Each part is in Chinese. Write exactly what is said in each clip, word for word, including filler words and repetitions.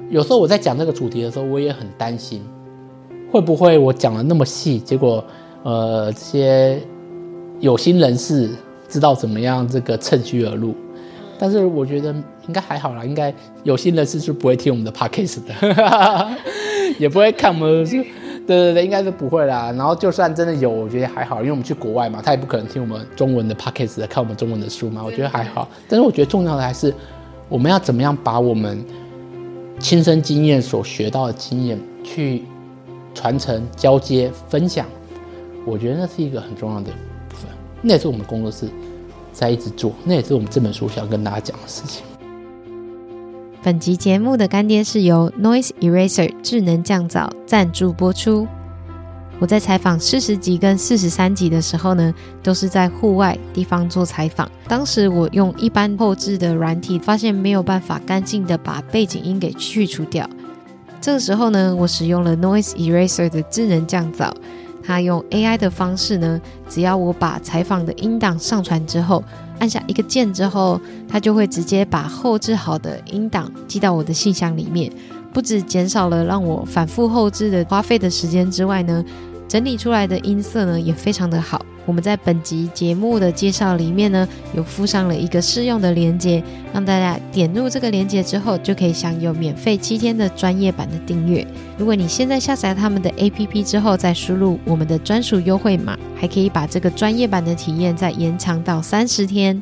有时候我在讲这个主题的时候，我也很担心，会不会我讲了那么细，结果呃这些有心人士知道怎么样这个趁虚而入。但是我觉得应该还好啦，应该有心人士是不会听我们的 podcast 的，也不会看我们，对对对，应该是不会啦。然后就算真的有，我觉得还好，因为我们去国外嘛，他也不可能听我们中文的 podcast 的，看我们中文的书嘛，我觉得还好。但是我觉得重要的还是我们要怎么样把我们亲身经验所学到的经验去传承、交接、分享，我觉得那是一个很重要的部分。那也是我们工作室在一直做，那也是我们这本书想跟大家讲的事情。 本集节目的干爹是由 Noise Eraser 智能降噪赞助播出。我在采访四十集跟四十三集的时候呢，都是在户外地方做采访。当时我用一般后置的软体，发现没有办法干净的把背景音给去除掉。这个时候呢，我使用了 Noise Eraser 的智能降噪。它用 A I 的方式呢，只要我把采访的音档上传之后，按下一个键之后，它就会直接把后置好的音档寄到我的信箱里面。不只减少了让我反复后置的花费的时间之外呢，整理出来的音色呢也非常的好。我们在本集节目的介绍里面呢，有附上了一个试用的连结，让大家点入这个连结之后，就可以享有免费七天的专业版的订阅。如果你现在下载他们的 A P P 之后，再输入我们的专属优惠码，还可以把这个专业版的体验再延长到三十天。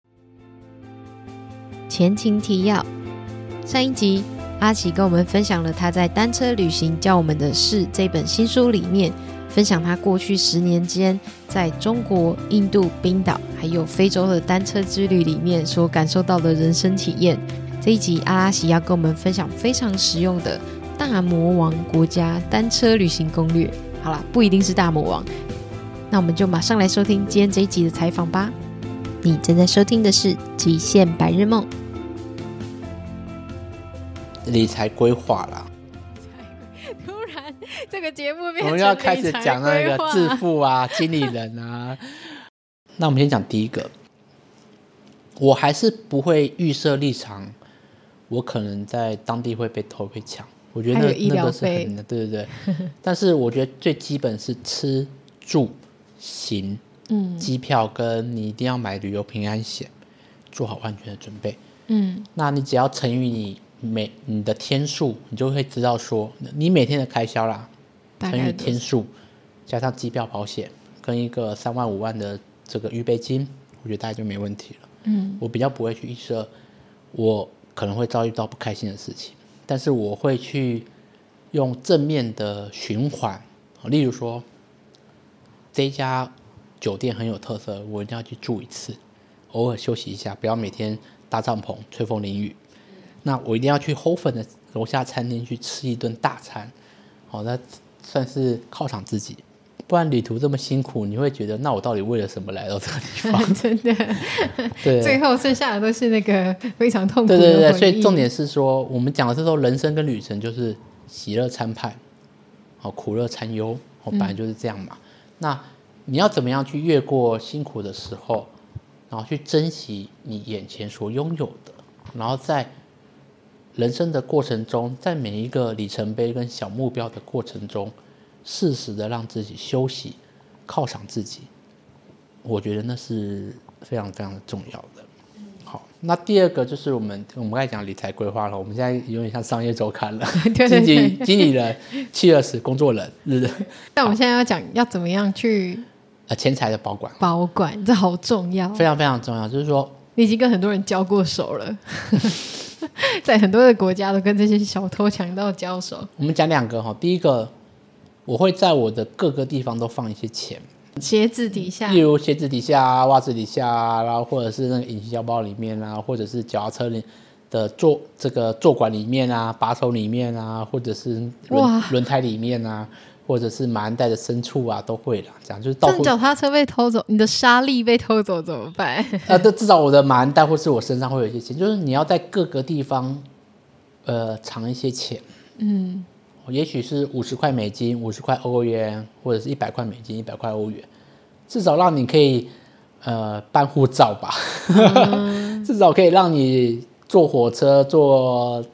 前情提要：上一集阿奇跟我们分享了他在《单车旅行教我们的事》这本新书里面，分享他过去十年间在中国、印度、冰岛还有非洲的单车之旅里面所感受到的人生体验。这一集阿拉西要跟我们分享非常实用的大魔王国家单车旅行攻略。好啦，不一定是大魔王，那我们就马上来收听今天这一集的采访吧。你正在收听的是极限白日梦。 理财规划啦， 突然这个节目变成我们要开始讲那个致富啊、经理人啊。那我们先讲第一个，我还是不会预设立场，我可能在当地会被偷被抢。我觉得 那, 那个是很的，对对对。但是我觉得最基本是吃住行，嗯，机票跟你一定要买旅游平安险，做好万全的准备。嗯，那你只要乘以你每你的天数，你就会知道说你每天的开销啦，乘以天数，加上机票保险跟一个三万五万的这个预备金，我觉得大概就没问题了。嗯，我比较不会去预设我可能会遭遇到不开心的事情，但是我会去用正面的循环，例如说这一家酒店很有特色，我一定要去住一次，偶尔休息一下，不要每天搭帐篷吹风淋雨。那我一定要去 Hofen 的楼下餐厅去吃一顿大餐，好，那算是犒赏自己。不然旅途这么辛苦，你会觉得那我到底为了什么来到这个地方？ 真的，对，最后剩下的都是那个非常痛苦的回忆。 对对对，所以重点是说，我们讲的这时候人生跟旅程就是喜乐参半，好，苦乐参忧，本来就是这样嘛。嗯、那你要怎么样去越过辛苦的时候，然后去珍惜你眼前所拥有的，然后在人生的过程中，在每一个里程碑跟小目标的过程中，适时的让自己休息，犒赏自己，我觉得那是非常非常的重要的。好，那第二个就是我们我们刚才讲理财规划了，我们现在有点像商业周刊了， 对对对， 经纪经理人、企业时工作人，是不是？ 但我们现在要讲要怎么样去呃钱财的保管， 保管这好重要， 非常非常重要。就是说， 你已经跟很多人交过手了。在很多的国家都跟这些小偷强盗交手。我们讲两个哈，第一个，我会在我的各个地方都放一些钱， 鞋子底下， 例如鞋子底下、袜子底下，然后或者是那个隐形腰包里面啊，或者是脚踏车里的座这个座管里面啊、把手里面啊，或者是轮轮胎里面啊，或者是马鞍带的深处啊，都会啦。这样就是到处。 脚踏车被偷走，你的沙粒被偷走怎么办？ 呃，至少我的马鞍带或是我身上会有一些钱，就是你要在各个地方，呃，藏一些钱。嗯，也许是五十块美金、五十块欧元，或者是一百块美金、一百块欧元，至少让你可以呃办护照吧，嗯、至少可以让你坐火车、坐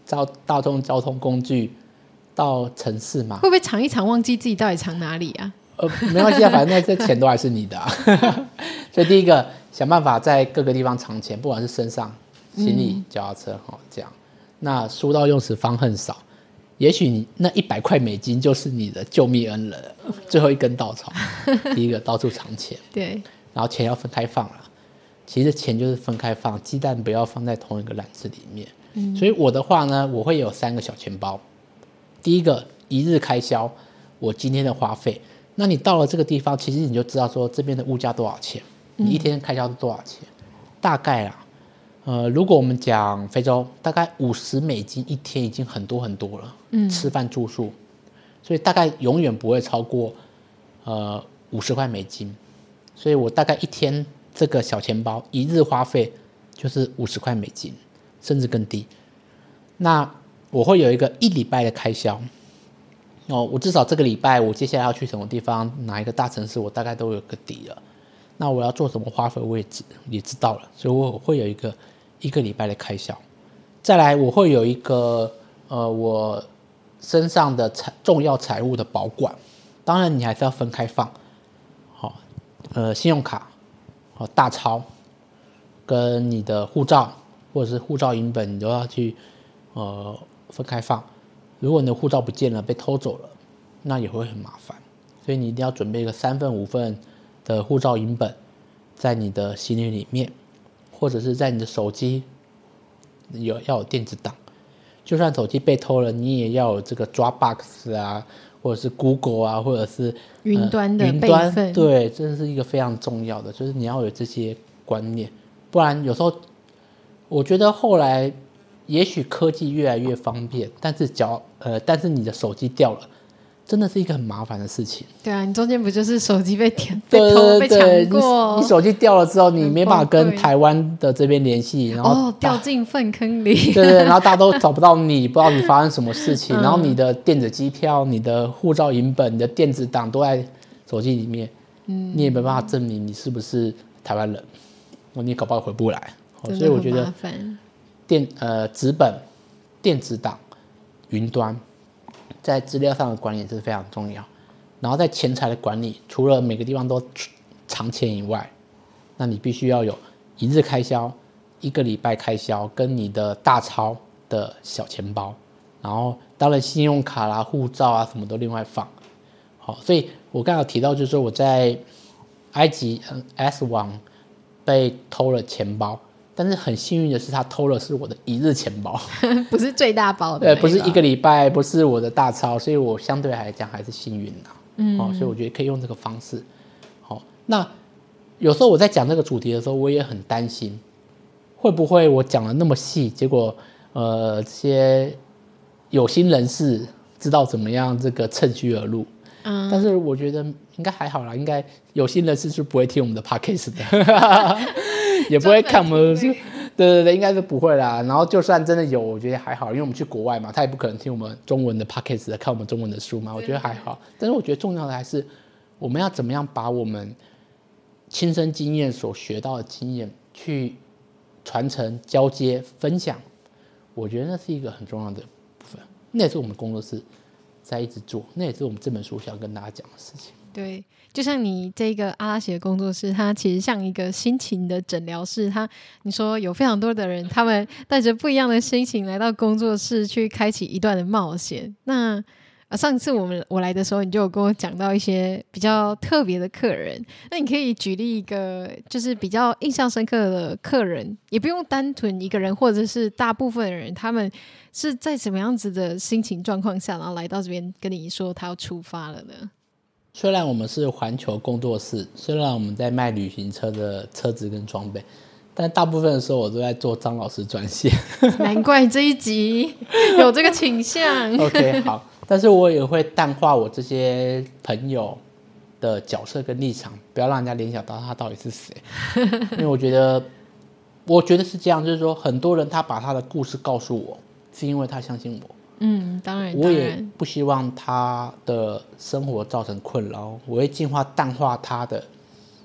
大大众交通工具到城市嘛， 会不会藏一藏忘记自己到底藏哪里啊？ 呃，没关系啊，反正那些钱都还是你的啊。所以第一个想办法在各个地方藏钱，不管是身上、行李、脚踏车，哦，这样。那书到用时方恨少，也许你那一百块美金就是你的救命恩人，最后一根稻草。第一个到处藏钱， 对， 然后钱要分开放了。其实钱就是分开放，鸡蛋不要放在同一个篮子里面。嗯，所以我的话呢，我会有三个小钱包。第一个一日开销，我今天的花费。那你到了这个地方，其实你就知道说这边的物价多少钱，你一天开销是多少钱，嗯、大概啦。呃，如果我们讲非洲，大概五十美金一天已经很多很多了，嗯，吃饭住宿，所以大概永远不会超过呃五十块美金。所以我大概一天这个小钱包一日花费就是五十块美金，甚至更低。那我会有一个一礼拜的开销。哦，我至少这个礼拜我接下来要去什么地方，哪一个大城市，我大概都有个底了。那我要做什么花费，我也知也知道了，所以我会有一个一个礼拜的开销。再来，我会有一个呃，我身上的财重要财物的保管。当然，你还是要分开放。好、哦，呃，信用卡、哦大钞，跟你的护照或者是护照影本，你都要去呃分开放。如果你的护照不见了，被偷走了，那也会很麻烦，所以你一定要准备一个三份五份的护照影本在你的行李里面，或者是在你的手机有要有电子档，就算手机被偷了，你也要有这个 Dropbox 啊，或者是 Google 啊，或者是云端的备份、 份， 对，这是一个非常重要的，就是你要有这些观念，不然有时候我觉得后来。也许科技越来越方便，但是脚呃，但是你的手机掉了，真的是一个很麻烦的事情。 对啊，你中间不就是手机被被偷被抢过？ 你, 你手机掉了之后，你没办法跟台湾的这边联系，然后、 哦、掉进粪坑里。 对对，然后大家都找不到你，不知道你发生什么事情，嗯、然后你的电子机票、你的护照影本、你的电子档都在手机里面，嗯，你也没办法证明你是不是台湾人，你搞不好回不来。所以我觉得。电呃纸本、电子档、云端，在资料上的管理是非常重要。然后在钱财的管理，除了每个地方都藏钱以外，那你必须要有一日开销、一个礼拜开销，跟你的大钞的小钱包。然后当然信用卡啦、护照啊什么都另外放。好，所以我刚刚有提到，就是说我在埃及 S 王被偷了钱包。但是很幸运的是，他偷了是我的一日钱包， 不是最大包的， 对，不是一个礼拜，不是我的大钞，所以我相对来讲还是幸运的、啊，嗯、哦，所以我觉得可以用这个方式。好、哦，那有时候我在讲这个主题的时候，我也很担心，会不会我讲的那么细，结果呃这些有心人士知道怎么样这个趁虚而入。嗯，但是我觉得应该还好啦，应该有心人士是不会听我们的 podcast 的。也不会看我们，对对对，应该是不会啦。然后就算真的有，我觉得还好，因为我们去国外嘛，他也不可能听我们中文的 podcast 的，看我们中文的书嘛，我觉得还好。但是我觉得重要的还是我们要怎么样把我们亲身经验所学到的经验去传承、交接、分享。我觉得那是一个很重要的部分，那也是我们工作室在一直做，那也是我们这本书想跟大家讲的事情。 对，就像你这个阿拉西的工作室，它其实像一个心情的诊疗室。它你说有非常多的人，他们带着不一样的心情来到工作室，去开启一段的冒险。那、啊、上次我们我来的时候，你就有跟我讲到一些比较特别的客人。那你可以举例一个，就是比较印象深刻的客人，也不用单纯一个人，或者是大部分的人，他们是在什么样子的心情状况下，然后来到这边跟你说他要出发了呢？ 虽然我们是环球工作室，虽然我们在卖旅行车的车子跟装备，但大部分的时候我都在做张老师专线。 难怪这一集有这个倾向。 OK， 好，但是我也会淡化我这些朋友的角色跟立场，不要让人家联想到他到底是谁。因为我觉得，我觉得是这样，就是说，很多人他把他的故事告诉我，是因为他相信我。 嗯，当然， 我也不希望他的生活造成困扰，我会尽化淡化他的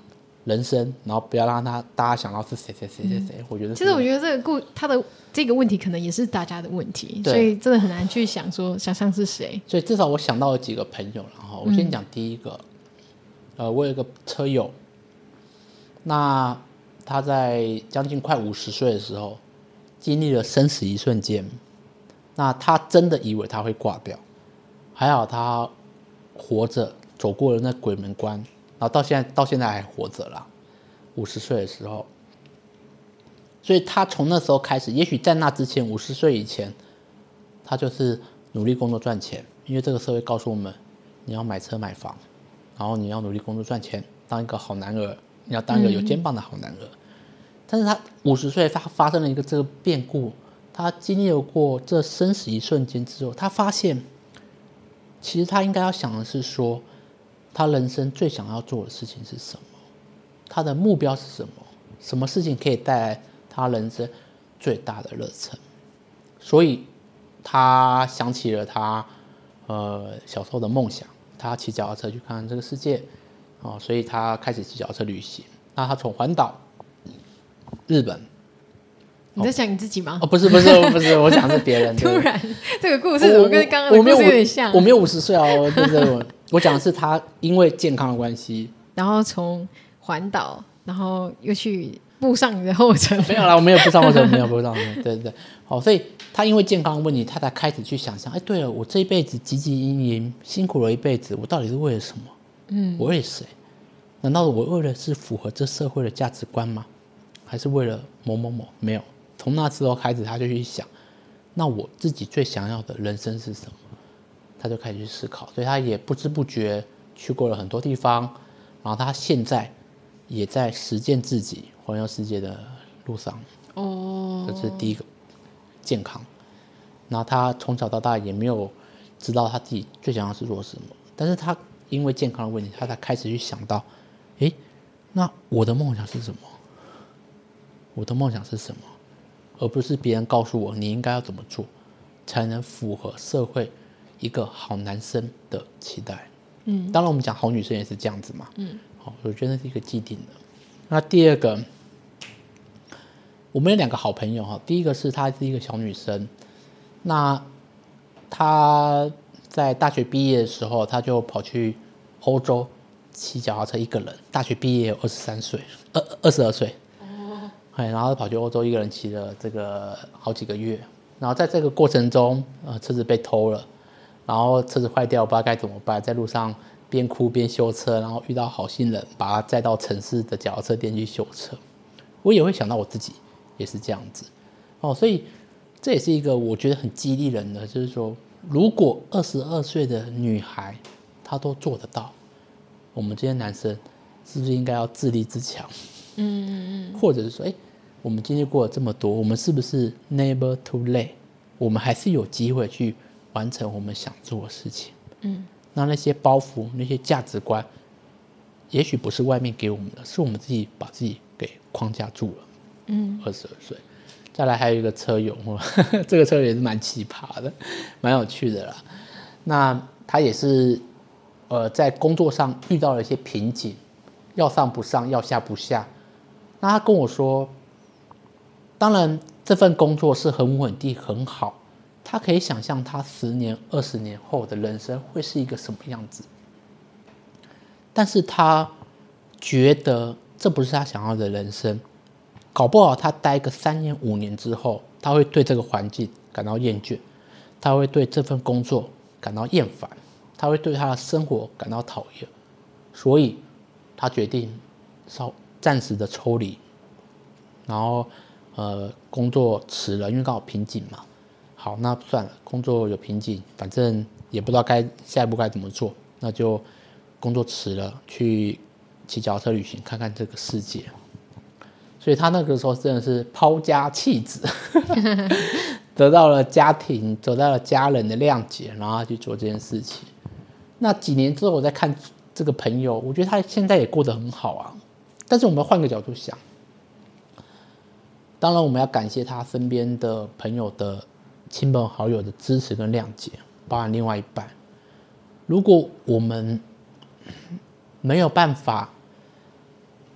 人生，然后不要让他大家想到是谁谁谁谁谁、嗯。我觉得其实我觉得这个故他的这个问题可能也是大家的问题，所以真的很难去想说想象是谁。 所以至少我想到了几个朋友，然后我先讲第一个，嗯、呃，我有一个车友，那他在将近快五十岁的时候，经历了生死一瞬间，那他真的以为他会挂掉，还好他活着走过了那鬼门关，然后到现在到现在还活着啦，五十岁的时候，所以他从那时候开始，也许在那之前五十岁以前，他就是努力工作赚钱，因为这个社会告诉我们，你要买车买房，然后你要努力工作赚钱，当一个好男儿，你要当一个有肩膀的好男儿。嗯、但是他五十岁发发生了一个这个变故，他经历了过这生死一瞬间之后，他发现，其实他应该要想的是说，他人生最想要做的事情是什么，他的目标是什么，什么事情可以带来他人生最大的热忱。所以他想起了他呃小时候的梦想，他骑脚踏车去看看这个世界、哦、所以他开始骑脚踏车旅行。那他从环岛、日本， 你在想你自己吗？ 哦，不是不是不是，我讲的是别人。 突然，这个故事怎么跟刚刚的故事有点像？ 我没有五十岁哦，对对对，我讲的是他因为健康的关系， 然后从环岛，然后又去步上你的后尘。 没有啦，我没有步上后尘，没有步上后尘，对对对。好，所以他因为健康的问题，他才开始去想象，哎，对了，我这一辈子汲汲营营，辛苦了一辈子，我到底是为了什么？嗯，我为了谁？难道我为了是符合这社会的价值观吗？还是为了某某某？没有。从那时候开始，他就去想，那我自己最想要的人生是什么？他就开始去思考，所以他也不知不觉去过了很多地方，然后他现在也在实践自己环游世界的路上。哦，这是第一个，健康。然后他从小到大也没有知道他自己最想要是做什么，但是他因为健康的问题，他才开始去想到，诶，那我的梦想是什么？我的梦想是什么？而不是别人告诉我你应该要怎么做才能符合社会一个好男生的期待。嗯，当然我们讲好女生也是这样子嘛。嗯，好，我觉得是一个既定的。那第二个，我们有两个好朋友哈，第一个是她是一个小女生，那她在大学毕业的时候，她就跑去欧洲骑脚踏车一个人，大学毕业有二十三岁，二二十二岁。然后跑去欧洲一个人骑了这个好几个月，然后在这个过程中，呃，车子被偷了，然后车子坏掉，不知道该怎么办，在路上边哭边修车，然后遇到好心人，把他载到城市的脚踏车店去修车。我也会想到我自己也是这样子，哦，所以这也是一个我觉得很激励人的，就是说，如果二十二岁的女孩她都做得到，我们这些男生是不是应该要自立自强？嗯嗯嗯，或者是说，哎，我们经历过了这么多，我们是不是 never too late？ 我们还是有机会去完成我们想做的事情。嗯，那那些包袱、那些价值观，也许不是外面给我们的，是我们自己把自己给框架住了。嗯，二十二岁，再来还有一个车友，呵呵这个车友也是蛮奇葩的，蛮有趣的啦。那他也是，呃，在工作上遇到了一些瓶颈，要上不上，要下不下。那他跟我说，当然这份工作是很稳定很好，他可以想象他十年二十年后的人生会是一个什么样子，但是他觉得这不是他想要的人生，搞不好他待个三年五年之后，他会对这个环境感到厌倦，他会对这份工作感到厌烦，他会对他的生活感到讨厌，所以他决定稍暂时的抽离，然后呃工作辞了，因为刚好瓶颈嘛。好，那算了，工作有瓶颈，反正也不知道该下一步该怎么做，那就工作辞了，去骑脚踏车旅行，看看这个世界。所以他那个时候真的是抛家弃子，得到了家庭，得到了家人的谅解，然后他去做这件事情。那几年之后，我再看这个朋友，我觉得他现在也过得很好啊。但是我们要换个角度想，当然我们要感谢他身边的朋友的亲朋好友的支持跟谅解，包含另外一半。如果我们没有办法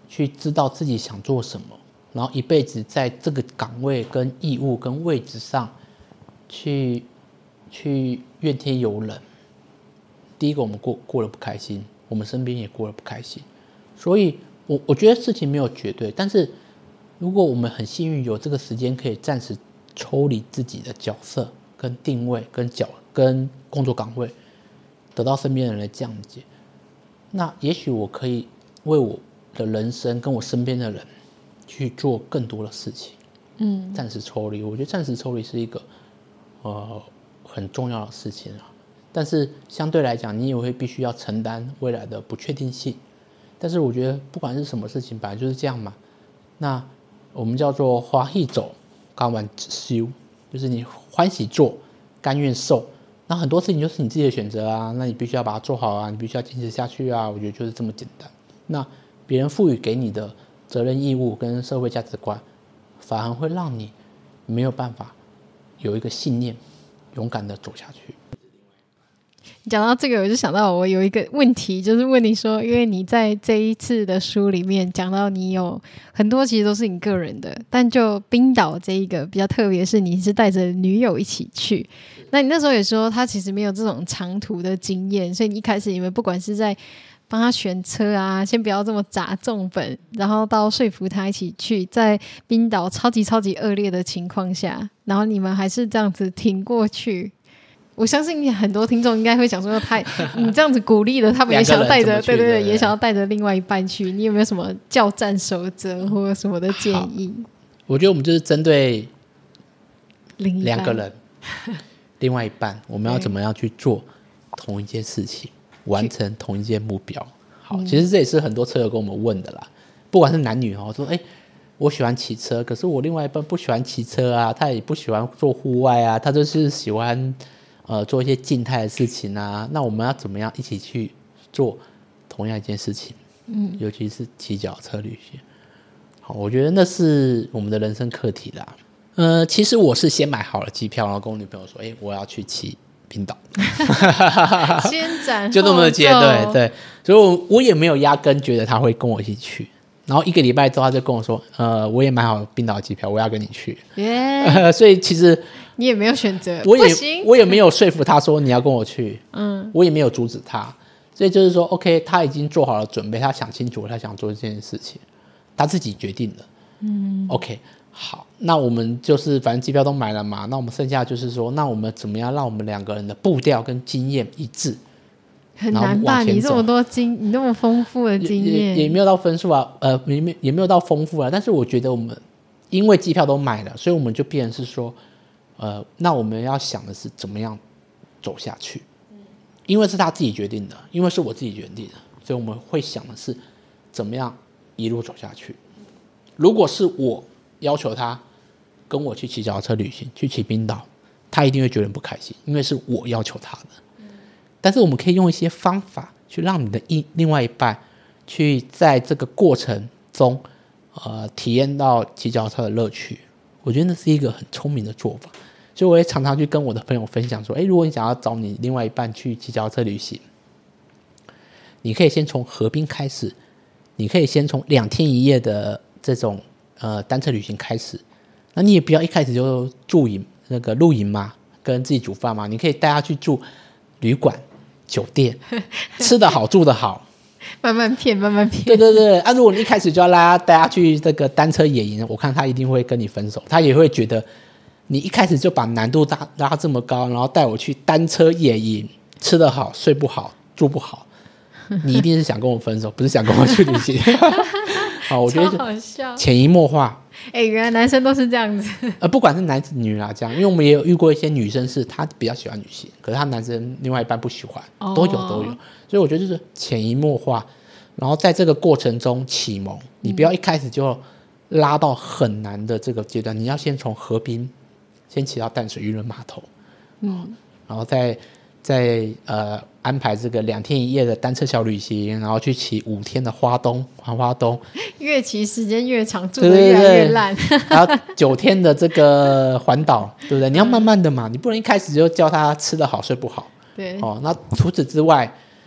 去知道自己想做什么，然后一辈子在这个岗位跟义务跟位置上去去怨天尤人。第一个我们过过得不开心，我们身边也过得不开心，所以我我觉得事情没有绝对，但是如果我们很幸运有这个时间可以暂时抽离自己的角色跟定位跟角跟工作岗位，得到身边的人的降解，那也许我可以为我的人生跟我身边的人去做更多的事情。嗯，暂时抽离，我觉得暂时抽离是一个呃很重要的事情啊。但是相对来讲，你也会必须要承担未来的不确定性。但是我觉得不管是什么事情，本来就是这样嘛。那我们叫做欢喜做，甘愿受，就是你欢喜做，甘愿受。那很多事情就是你自己的选择啊，那你必须要把它做好啊，你必须要坚持下去啊。我觉得就是这么简单。那别人赋予给你的责任义务跟社会价值观，反而会让你没有办法有一个信念，勇敢的走下去。 讲到这个，我就想到我有一个问题，就是问你说，因为你在这一次的书里面讲到你有很多其实都是你个人的，但就冰岛这一个比较特别，是你是带着女友一起去。那你那时候也说他其实没有这种长途的经验，所以你一开始你们不管是在帮他选车啊，先不要这么砸重本，然后到说服他一起去，在冰岛超级超级恶劣的情况下，然后你们还是这样子挺过去。我相信很多听众应该会想说他你这样子鼓励了他们也想要带着对对对也想要带着另外一半去，你有没有什么教战守则或者什么的建议？ 我觉得我们就是针对两个人另外一半我们要怎么样去做同一件事情，完成同一件目标。好，其实这也是很多车友跟我们问的啦，不管是男女哦，说哎，我喜欢骑车，可是我另外一半不喜欢骑车啊，他也不喜欢做户外啊，他就是喜欢呃，做一些静态的事情啊，那我们要怎么样一起去做同样一件事情？嗯，尤其是骑脚车旅行。好，我觉得那是我们的人生课题啦。呃，其实我是先买好了机票，然后跟我女朋友说，哎，我要去骑冰岛。 先斩后奏， 就那么接，对对，所以我我也没有压根觉得他会跟我一起去。然后一个礼拜之后，他就跟我说，呃，我也买好冰岛的机票，我要跟你去。Yeah. 呃、所以其实你也没有选择， 我也我也没有说服他说你要跟我去，嗯，我也没有阻止他，所以就是说 ，OK， 他已经做好了准备，他想清楚他想做这件事情，他自己决定了，嗯 ，OK， 好，那我们就是反正机票都买了嘛，那我们剩下就是说，那我们怎么样让我们两个人的步调跟经验一致？ 很难吧？你这么多经，你那么丰富的经验， 也, 也没有到分数啊，呃，也没也没有到丰富啊。但是我觉得我们因为机票都买了，所以我们就变成是说，呃，那我们要想的是怎么样走下去，因为是他自己决定的，因为是我自己决定的，所以我们会想的是怎么样一路走下去。如果是我要求他跟我去骑脚踏车旅行，去骑冰岛，他一定会觉得不开心，因为是我要求他的。但是我们可以用一些方法去让你的一另外一半去在这个过程中呃，体验到骑脚踏车的乐趣。我觉得那是一个很聪明的做法，所以我也常常去跟我的朋友分享说，诶，如果你想要找你另外一半去骑脚踏车旅行，你可以先从河滨开始，你可以先从两天一夜的这种呃单车旅行开始，那你也不要一开始就住营那个露营嘛，跟自己煮饭嘛，你可以带他去住旅馆酒店，吃得好住得好， 慢慢骗慢慢骗。 对对对啊，如果你一开始就要拉带他去这个单车野营，我看他一定会跟你分手，他也会觉得你一开始就把难度拉拉这么高，然后带我去单车野营，吃得好睡不好住不好，你一定是想跟我分手，不是想跟我去旅行。好，我觉得潜移默化。 哎、欸，原来男生都是这样子。 呃，不管是男女啦，这样，因为我们也有遇过一些女生是她比较喜欢旅行，可是她男生另外一半不喜欢，都有都有。所以我觉得就是潜移默化，然后在这个过程中启蒙，你不要一开始就拉到很难的这个阶段，你要先从河滨先骑到淡水渔人码头，嗯，然后再再呃安排这个两天一夜的单车小旅行，然后去骑五天的花东环花东， 越骑时间越长，住得越来越烂。 对对对然后九天的这个环岛，对不对？你要慢慢的嘛，你不能一开始就叫他吃得好睡不好。 对， 哦，那除此之外，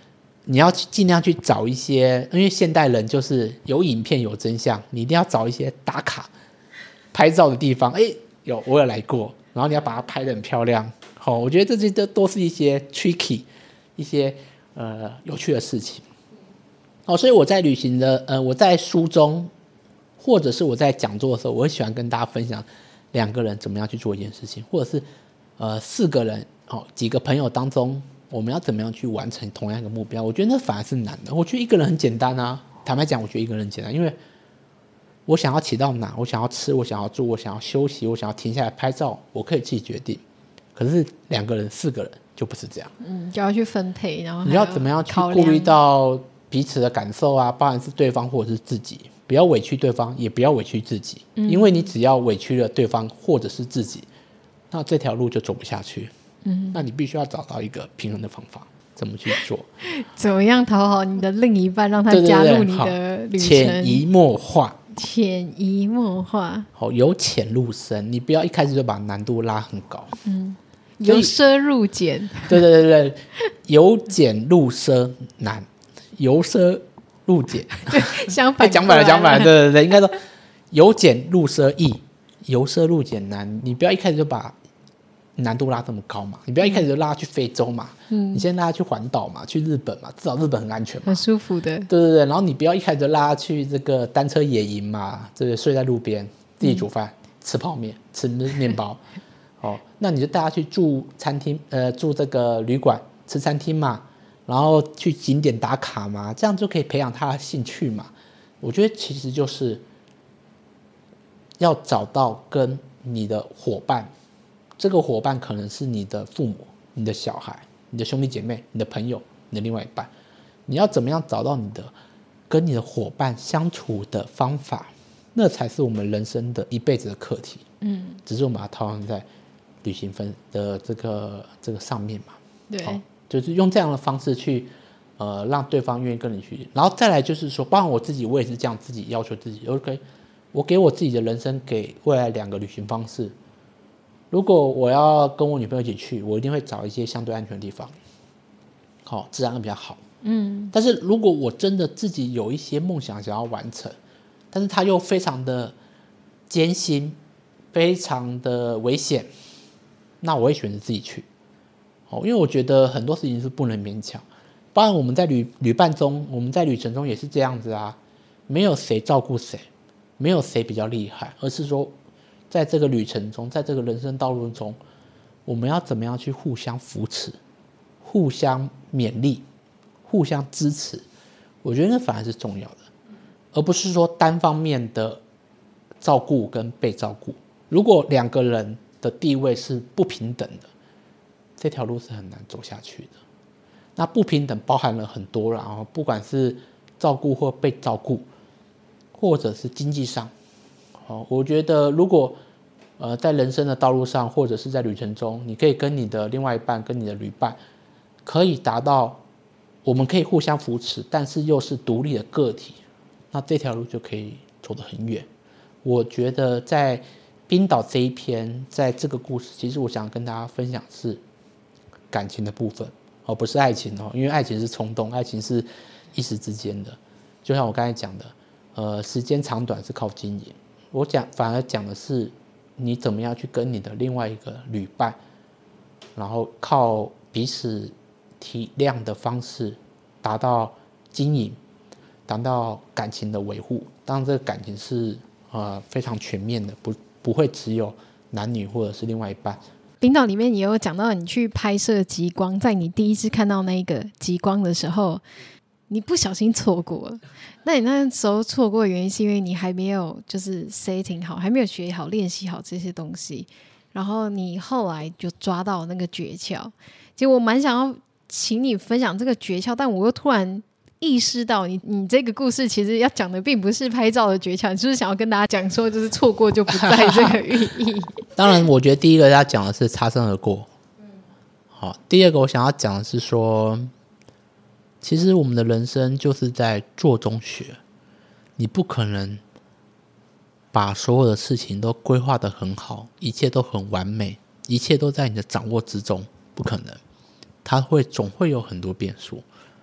你要尽量去找一些，因为现代人就是有影片有真相，你一定要找一些打卡拍照的地方，哎，有我有来过，然后你要把它拍得很漂亮。好、哦，我觉得这些都都是一些 tricky 一些呃有趣的事情。哦，所以我在旅行的呃我在书中或者是我在讲座的时候，我会喜欢跟大家分享两个人怎么样去做一件事情，或者是呃四个人哦几个朋友当中，我们要怎么样去完成同样一个目标。我觉得那反而是难的。我觉得一个人很简单啊，坦白讲我觉得一个人很简单，因为我想要骑到哪，我想要吃，我想要住，我想要休息，我想要停下来拍照，我可以自己决定。可是两个人四个人就不是这样， 嗯，就要去分配，然后你要怎么样去顾虑到彼此的感受啊，包含是对方或者是自己，不要委屈对方，也不要委屈自己、嗯、因为你只要委屈了对方或者是自己，那这条路就走不下去。嗯，那你必须要找到一个平衡的方法，怎么去做？ 怎么样讨好你的另一半，让他加入你的旅程？ 潜移默化， 潜移默化， 好，由浅入深，你不要一开始就把难度拉很高。 嗯，由奢入俭。 对对对对，由俭入奢难，由奢入俭。 相反， 讲反了，讲反了，对对对，应该说由俭入奢易，由奢入俭难。你不要一开始就把难度拉这么高嘛，你不要一开始就拉去非洲嘛，嗯，你先拉去环岛嘛，去日本嘛，至少日本很安全嘛， 很舒服的。 对对对，然后你不要一开始就拉去这个单车野营嘛，对不对？睡在路边，自己煮饭、嗯、吃泡面，吃面包，哦，那你就带他去住餐厅，呃，住这个旅馆，吃餐厅嘛，然后去景点打卡嘛，这样就可以培养他的兴趣嘛。我觉得其实就是要找到跟你的伙伴。这个伙伴可能是你的父母、你的小孩、你的兄弟姐妹、你的朋友、你的另外一半。你要怎么样找到你的跟你的伙伴相处的方法，那才是我们人生的一辈子的课题。嗯，只是我们把它套用在旅行分的这个这个上面嘛。 对、哦， 就是用这样的方式去呃让对方愿意跟你去，然后再来就是说，包括我自己，我也是这样自己要求自己。OK， 我给我自己的人生给未来两个旅行方式。如果我要跟我女朋友一起去，我一定会找一些相对安全的地方，好、哦，治安比较好。嗯，但是如果我真的自己有一些梦想想要完成，但是它又非常的艰辛，非常的危险，那我会选择自己去。哦，因为我觉得很多事情是不能勉强。包括我们在旅旅伴中，我们在旅程中也是这样子啊，没有谁照顾谁，没有谁比较厉害，而是说。在这个旅程中，在这个人生道路中，我们要怎么样去互相扶持、互相勉励、互相支持？我觉得那反而是重要的，而不是说单方面的照顾跟被照顾。如果两个人的地位是不平等的，这条路是很难走下去的。那不平等包含了很多啦，然后不管是照顾或被照顾，或者是经济上。我觉得如果呃在人生的道路上或者是在旅程中，你可以跟你的另外一半跟你的旅伴可以达到我们可以互相扶持，但是又是独立的个体，那这条路就可以走得很远。我觉得在冰岛这一篇，在这个故事，其实我想跟大家分享是感情的部分，而不是爱情哦，因为爱情是冲动，爱情是一时之间的，就像我刚才讲的，呃，时间长短是靠经营。我讲反而讲的是你怎么样去跟你的另外一个旅伴，然后靠彼此体谅的方式达到经营，达到感情的维护。当然这个感情是呃非常全面的，不不会只有男女或者是另外一半。 冰岛里面也有讲到你去拍摄极光，在你第一次看到那个极光的时候，你不小心错过了。那你那时候错过的原因是因为你还没有就是 setting 好，还没有学好练习好这些东西，然后你后来就抓到那个诀窍。其实我蛮想要请你分享这个诀窍，但我又突然意识到你你这个故事其实要讲的并不是拍照的诀窍，你是不是想要跟大家讲说就是错过就不在这个寓意？ 当然我觉得第一个要讲的是擦身而过、嗯、好，第二个我想要讲的是说其实我们的人生就是在做中学，你不可能把所有的事情都规划得很好，一切都很完美，一切都在你的掌握之中，不可能，它会总会有很多变数。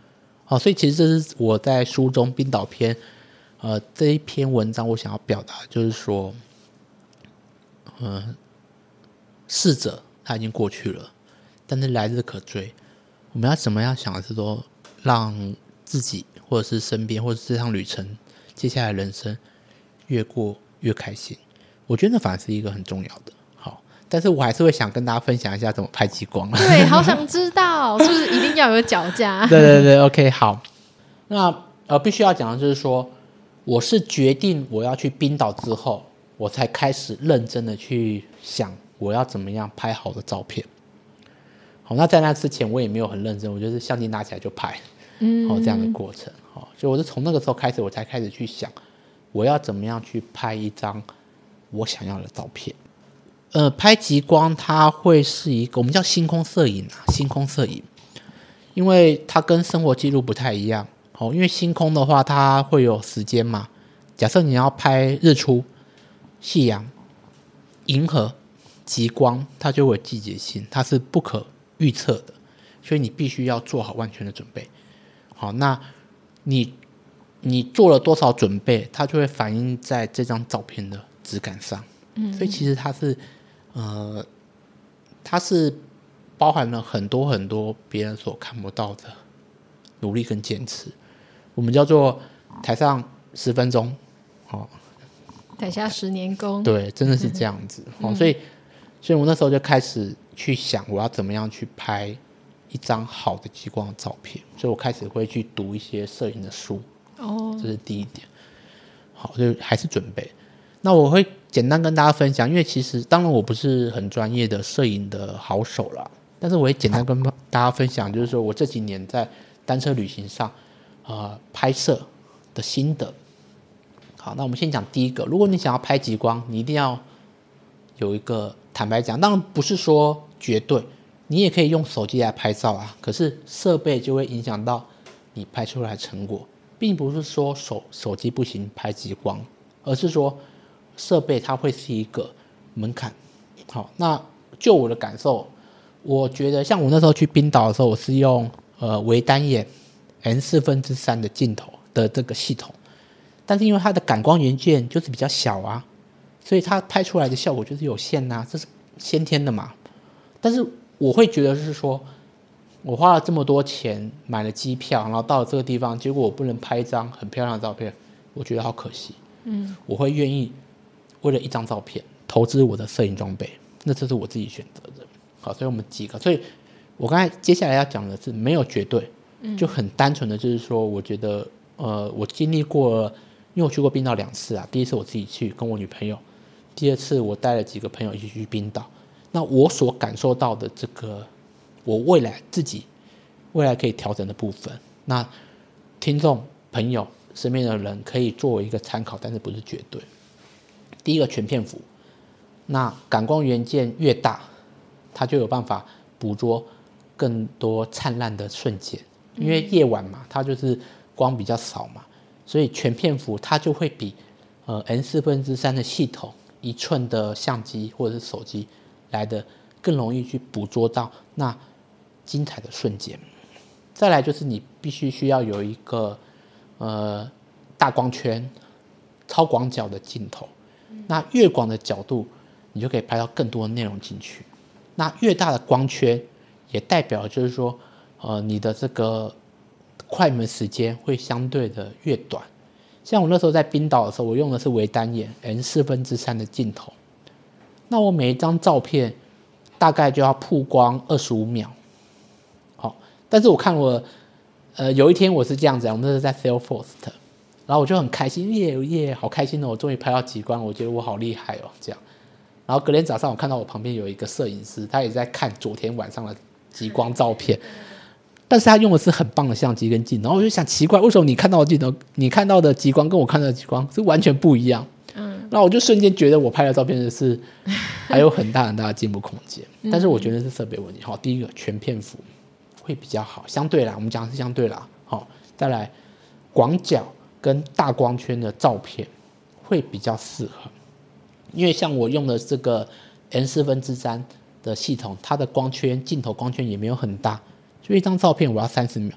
好，所以其实这是我在书中冰岛篇呃这一篇文章我想要表达，就是说呃逝者他已经过去了，但是来日可追，我们要怎么样想的是说让自己或者是身边或者是这趟旅程接下来人生越过越开心，我觉得那反而是一个很重要的。好，但是我还是会想跟大家分享一下怎么拍极光。 对，好想知道是不是一定要有脚架？ 对对对 OK 好，那呃必须要讲的就是说，我是决定我要去冰岛之后，我才开始认真的去想我要怎么样拍好的照片。好，那在那之前我也没有很认真，我就是相机拿起来就拍，嗯，好这样的过程。好，所以我是从那个时候开始，我才开始去想我要怎么样去拍一张我想要的照片。呃，拍极光它会是一个我们叫星空摄影啊，星空摄影，因为它跟生活记录不太一样。哦，因为星空的话，它会有时间嘛。假设你要拍日出、夕阳、银河、极光，它就会有季节性，它是不可预测的，所以你必须要做好万全的准备。好，那你你做了多少准备，它就会反映在这张照片的质感上。嗯，所以其实它是呃，它是包含了很多很多别人所看不到的努力跟坚持。我们叫做台上十分钟，哦， 台下十年功。 对，真的是这样子。嗯哦，所以，所以我那时候就开始去想，我要怎么样去拍一张好的极光的照片。所以我开始会去读一些摄影的书。哦，这是第一点。好，就还是准备。那我会简单跟大家分享，因为其实当然我不是很专业的摄影的好手啦，但是我会简单跟大家分享，就是说我这几年在单车旅行上，呃，拍摄的心得。好，那我们先讲第一个，如果你想要拍极光，你一定要有一个，坦白讲，当然不是说绝对，你也可以用手机来拍照啊，可是设备就会影响到你拍出来的成果，并不是说手手机不行拍极光，而是说设备它会是一个门槛。好，那就我的感受，我觉得像我那时候去冰岛的时候，我是用呃微单眼 N 四分之三的镜头的这个系统，但是因为它的感光元件就是比较小啊，所以它拍出来的效果就是有限啊，这是先天的嘛。但是我会觉得是说，我花了这么多钱买了机票，然后到了这个地方，结果我不能拍一张很漂亮的照片，我觉得好可惜。嗯，我会愿意为了一张照片投资我的摄影装备，那这是我自己选择的。好，所以我们几个，所以我刚才接下来要讲的是没有绝对，就很单纯的就是说，我觉得呃，我经历过了，因为我去过冰岛两次啊，第一次我自己去跟我女朋友，第二次我带了几个朋友一起去冰岛。那我所感受到的这个，我未来自己未来可以调整的部分，那听众朋友身边的人可以作为一个参考，但是不是绝对。第一个全片幅，那感光元件越大，它就有办法捕捉更多灿烂的瞬间，因为夜晚嘛，它就是光比较少嘛，所以全片幅它就会比呃 N 四分之三的系统一寸的相机或者是手机来的更容易去捕捉到那精彩的瞬间。再来就是你必须需要有一个呃大光圈、超广角的镜头，那越广的角度，你就可以拍到更多的内容进去。那越大的光圈，也代表就是说，呃，你的这个快门时间会相对的越短。像我那时候在冰岛的时候，我用的是微单眼 N 四分之三的镜头，那我每一张照片大概就要曝光二十五秒。好，但是我看我，呃，有一天我是这样子，我们那是在 Salesforce， 然后我就很开心，耶耶，好开心哦！我终于拍到极光，我觉得我好厉害哦，这样。然后隔天早上，我看到我旁边有一个摄影师，他也在看昨天晚上的极光照片，但是他用的是很棒的相机跟镜头，然后我就想奇怪，为什么你看到的镜头，你看到的极光跟我看到的极光是完全不一样？嗯，然后我就瞬间觉得我拍的照片是还有很大很大的进步空间，但是我觉得是设备问题。好，第一个全片幅会比较好，相对啦，我们讲的是相对啦。好，再来广角跟大光圈的照片会比较适合。因为像我用的这个 N 四分之三的系统，它的光圈镜头光圈也没有很大，所以一张照片我要三十秒，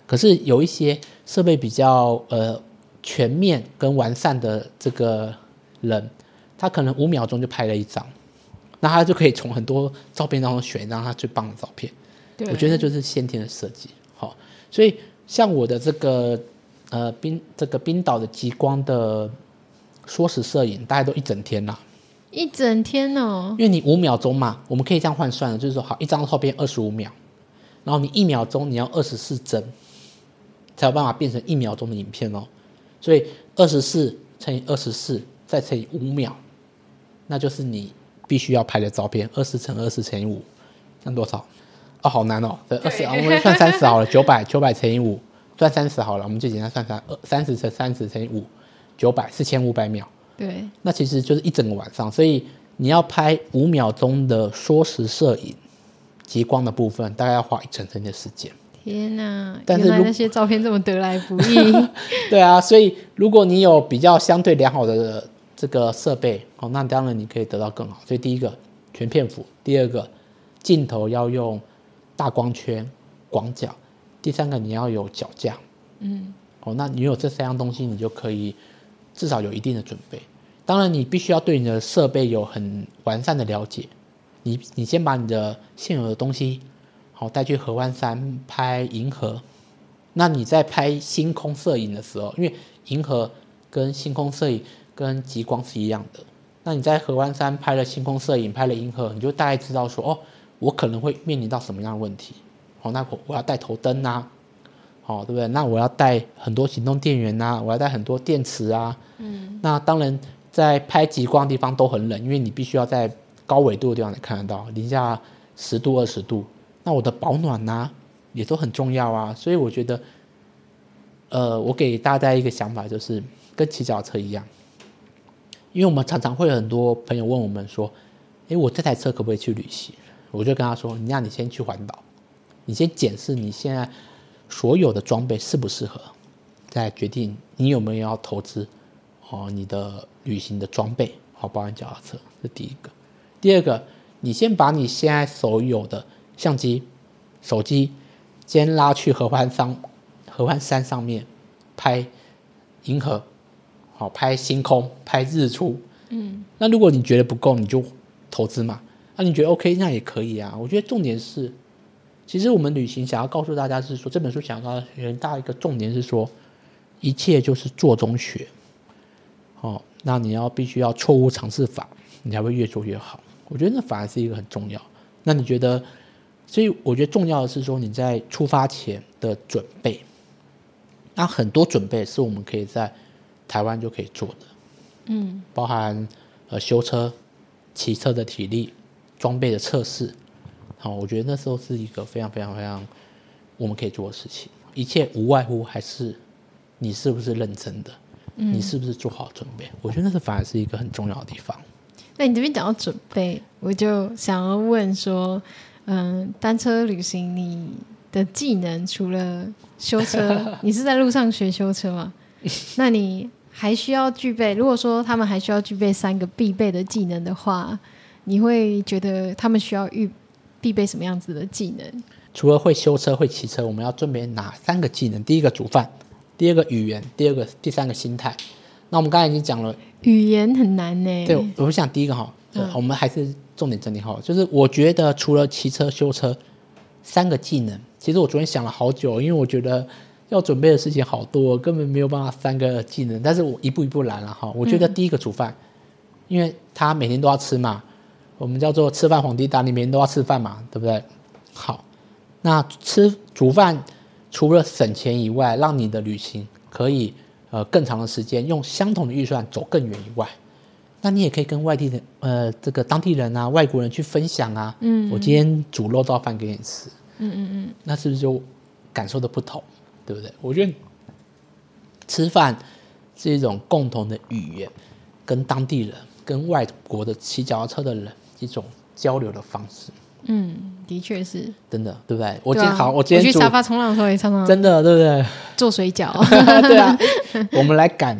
可是有一些设备比较呃全面跟完善的这个人，他可能五秒钟就拍了一张，那他就可以从很多照片当中选一张他最棒的照片。对，我觉得就是先天的设计。好，所以像我的这个呃冰这个冰岛的极光的缩时摄影，大概都一整天啦。 一整天哦，因为你五秒钟嘛，我们可以这样换算的，就是说，好，一张照片二十五秒，然后你一秒钟你要二十四帧，才有办法变成一秒钟的影片哦。所以二十四乘以二十四再乘以五秒，那就是你必须要拍的照片。二十乘二十乘以五，这样多少？哦，好难哦。对，二十，我们算三十好了，九百九百乘以五，算三十好了，我们就简单算三三十乘三十乘以五，九百四千五百秒。 对， 那其实就是一整个晚上，所以你要拍五秒钟的缩时摄影，极光的部分大概要花一整天的时间。 天哪！但是原来那些照片这么得来不易。 对啊，所以如果你有比较相对良好的这个设备，哦，那当然你可以得到更好。所以第一个全片幅，第二个镜头要用大光圈、广角，第三个你要有脚架。嗯，哦，那你有这三样东西，你就可以至少有一定的准备。当然你必须要对你的设备有很完善的了解。你你先把你的现有的东西好带去合欢山拍银河，那你在拍星空摄影的时候，因为银河跟星空摄影跟极光是一样的，那你在合欢山拍了星空摄影，拍了银河，你就大概知道说，哦，我可能会面临到什么样的问题。好，那我我要带头灯啊，好，对不对？那我要带很多行动电源啊，我要带很多电池啊。嗯，那当然在拍极光的地方都很冷，因为你必须要在高纬度的地方才看得到，零下十度二十度。那我的保暖啊也都很重要啊。所以我觉得呃，我给大家一个想法，就是跟骑脚踏车一样，因为我们常常会有很多朋友问我们说，诶，我这台车可不可以去旅行？我就跟他说，你让你先去环岛，你先检视你现在所有的装备适不适合，再决定你有没有要投资哦，你的旅行的装备，好，包含脚踏车，这第一个。第二个，你先把你现在所有的相机、手机，先拉去合欢山、合欢山上面拍银河，好，拍星空，拍日出。嗯，那如果你觉得不够，你就投资嘛。那、啊、你觉得 OK， 那也可以啊。我觉得重点是，其实我们旅行想要告诉大家是说，这本书想要很大一个重点是说，一切就是做中学。哦，那你要必须要错误尝试法，你才会越做越好。我觉得那反而是一个很重要。那你觉得？所以我觉得重要的是说你在出发前的准备。那很多准备是我们可以在台湾就可以做的，嗯，包含呃修车、骑车的体力、装备的测试。好，我觉得那时候是一个非常非常非常我们可以做的事情。一切无外乎还是你是不是认真的，嗯、你是不是做好准备？我觉得那是反而是一个很重要的地方。 那你这边讲到准备，我就想要问说，嗯，单车旅行你的技能除了修车，你是在路上学修车吗？那你还需要具备，如果说他们还需要具备三个必备的技能的话，你会觉得他们需要预必备什么样子的技能？ 除了会修车会骑车，我们要准备哪三个技能？第一个煮饭，第二个语言，第二个第三个心态。那我们刚才已经讲了语言很难呢。 对，我们想第一个哈、嗯，我们还是重点整理好，就是我觉得除了骑车修车三个技能，其实我昨天想了好久，因为我觉得要准备的事情好多，根本没有办法三个技能，但是我一步一步来了哈。我觉得第一个煮饭、嗯，因为他每天都要吃嘛，我们叫做吃饭皇帝大，你每天都要吃饭嘛，对不对？好，那吃煮饭除了省钱以外，让你的旅行可以呃更长的时间，用相同的预算走更远以外，那你也可以跟外地的呃这个当地人啊、外国人去分享啊。嗯，我今天煮肉燥饭给你吃。嗯嗯嗯，那是不是就感受的不同，对不对？我觉得吃饭是一种共同的语言，跟当地人、跟外国的骑脚踏车的人一种交流的方式。 嗯，的确是， 真的，对不对？我今天、啊、好，我今天我去沙发冲浪的时候也常常真的，对不对？ 做水饺， 对啊，我们来赶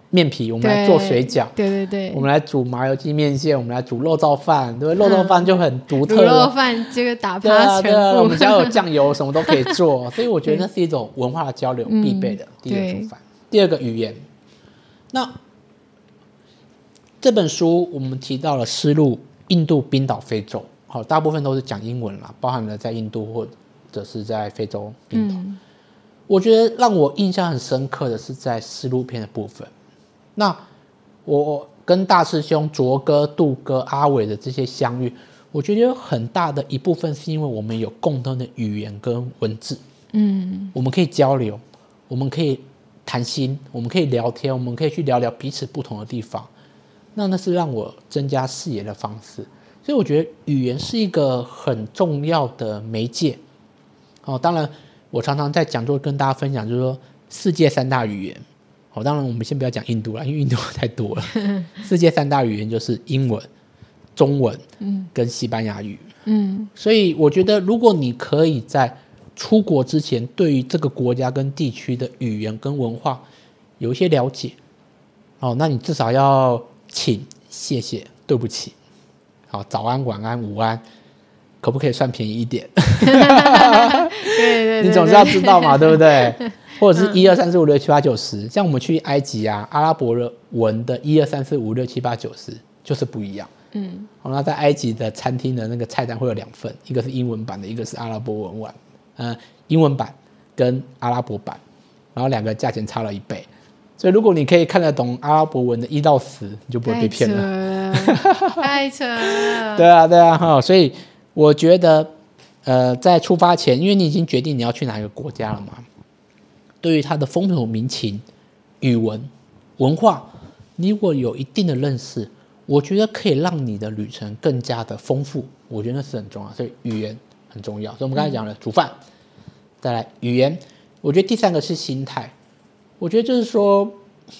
面皮，我们来做水饺， 对对对， 我们来煮麻油鸡面线，我们来煮肉燥饭，对不对？肉燥饭就很独特了， 卤肉饭这个打对啊对啊， 趴全部， 我们只要有酱油，什么都可以做，所以我觉得那是一种文化的交流必备的。第一个煮饭，第二个语言。那这本书我们提到了丝路、印度、冰岛、非洲，好，大部分都是讲英文啦，包含了在印度或者是在非洲冰岛。嗯，我觉得让我印象很深刻的是在丝路篇的部分。那我跟大师兄卓哥、杜哥、阿伟的这些相遇，我觉得有很大的一部分是因为我们有共同的语言跟文字，嗯，我们可以交流，我们可以谈心，我们可以聊天，我们可以去聊聊彼此不同的地方。那那是让我增加视野的方式，所以我觉得语言是一个很重要的媒介。哦，当然我常常在讲座跟大家分享，就是说世界三大语言。好，当然我们先不要讲印度啦，因为印度太多了。世界三大语言就是英文、中文跟西班牙语。嗯，所以我觉得如果你可以在出国之前对于这个国家跟地区的语言跟文化有一些了解，哦，那你至少要请、谢谢、对不起，好，早安、晚安、午安，可不可以算便宜一点？ 对对对， 你总是要知道嘛，对不对？或者是一二三四五六七八九十，像我们去埃及啊，阿拉伯文的一二三四五六七八九十就是不一样。嗯，好，那在埃及的餐厅的那个菜单会有两份，一个是英文版的，一个是阿拉伯文版，呃，英文版跟阿拉伯版，然后两个价钱差了一倍。所以如果你可以看得懂阿拉伯文的一到十，你就不会被骗了。 太扯了。 对啊，对啊，哈，所以我觉得，呃，在出发前，因为你已经决定你要去哪一个国家了嘛，对于它的风土民情、语文、文化，你如果有一定的认识，我觉得可以让你的旅程更加的丰富。我觉得那是很重要，所以语言很重要。所以我们刚才讲了煮饭，再来语言，我觉得第三个是心态。我觉得就是说，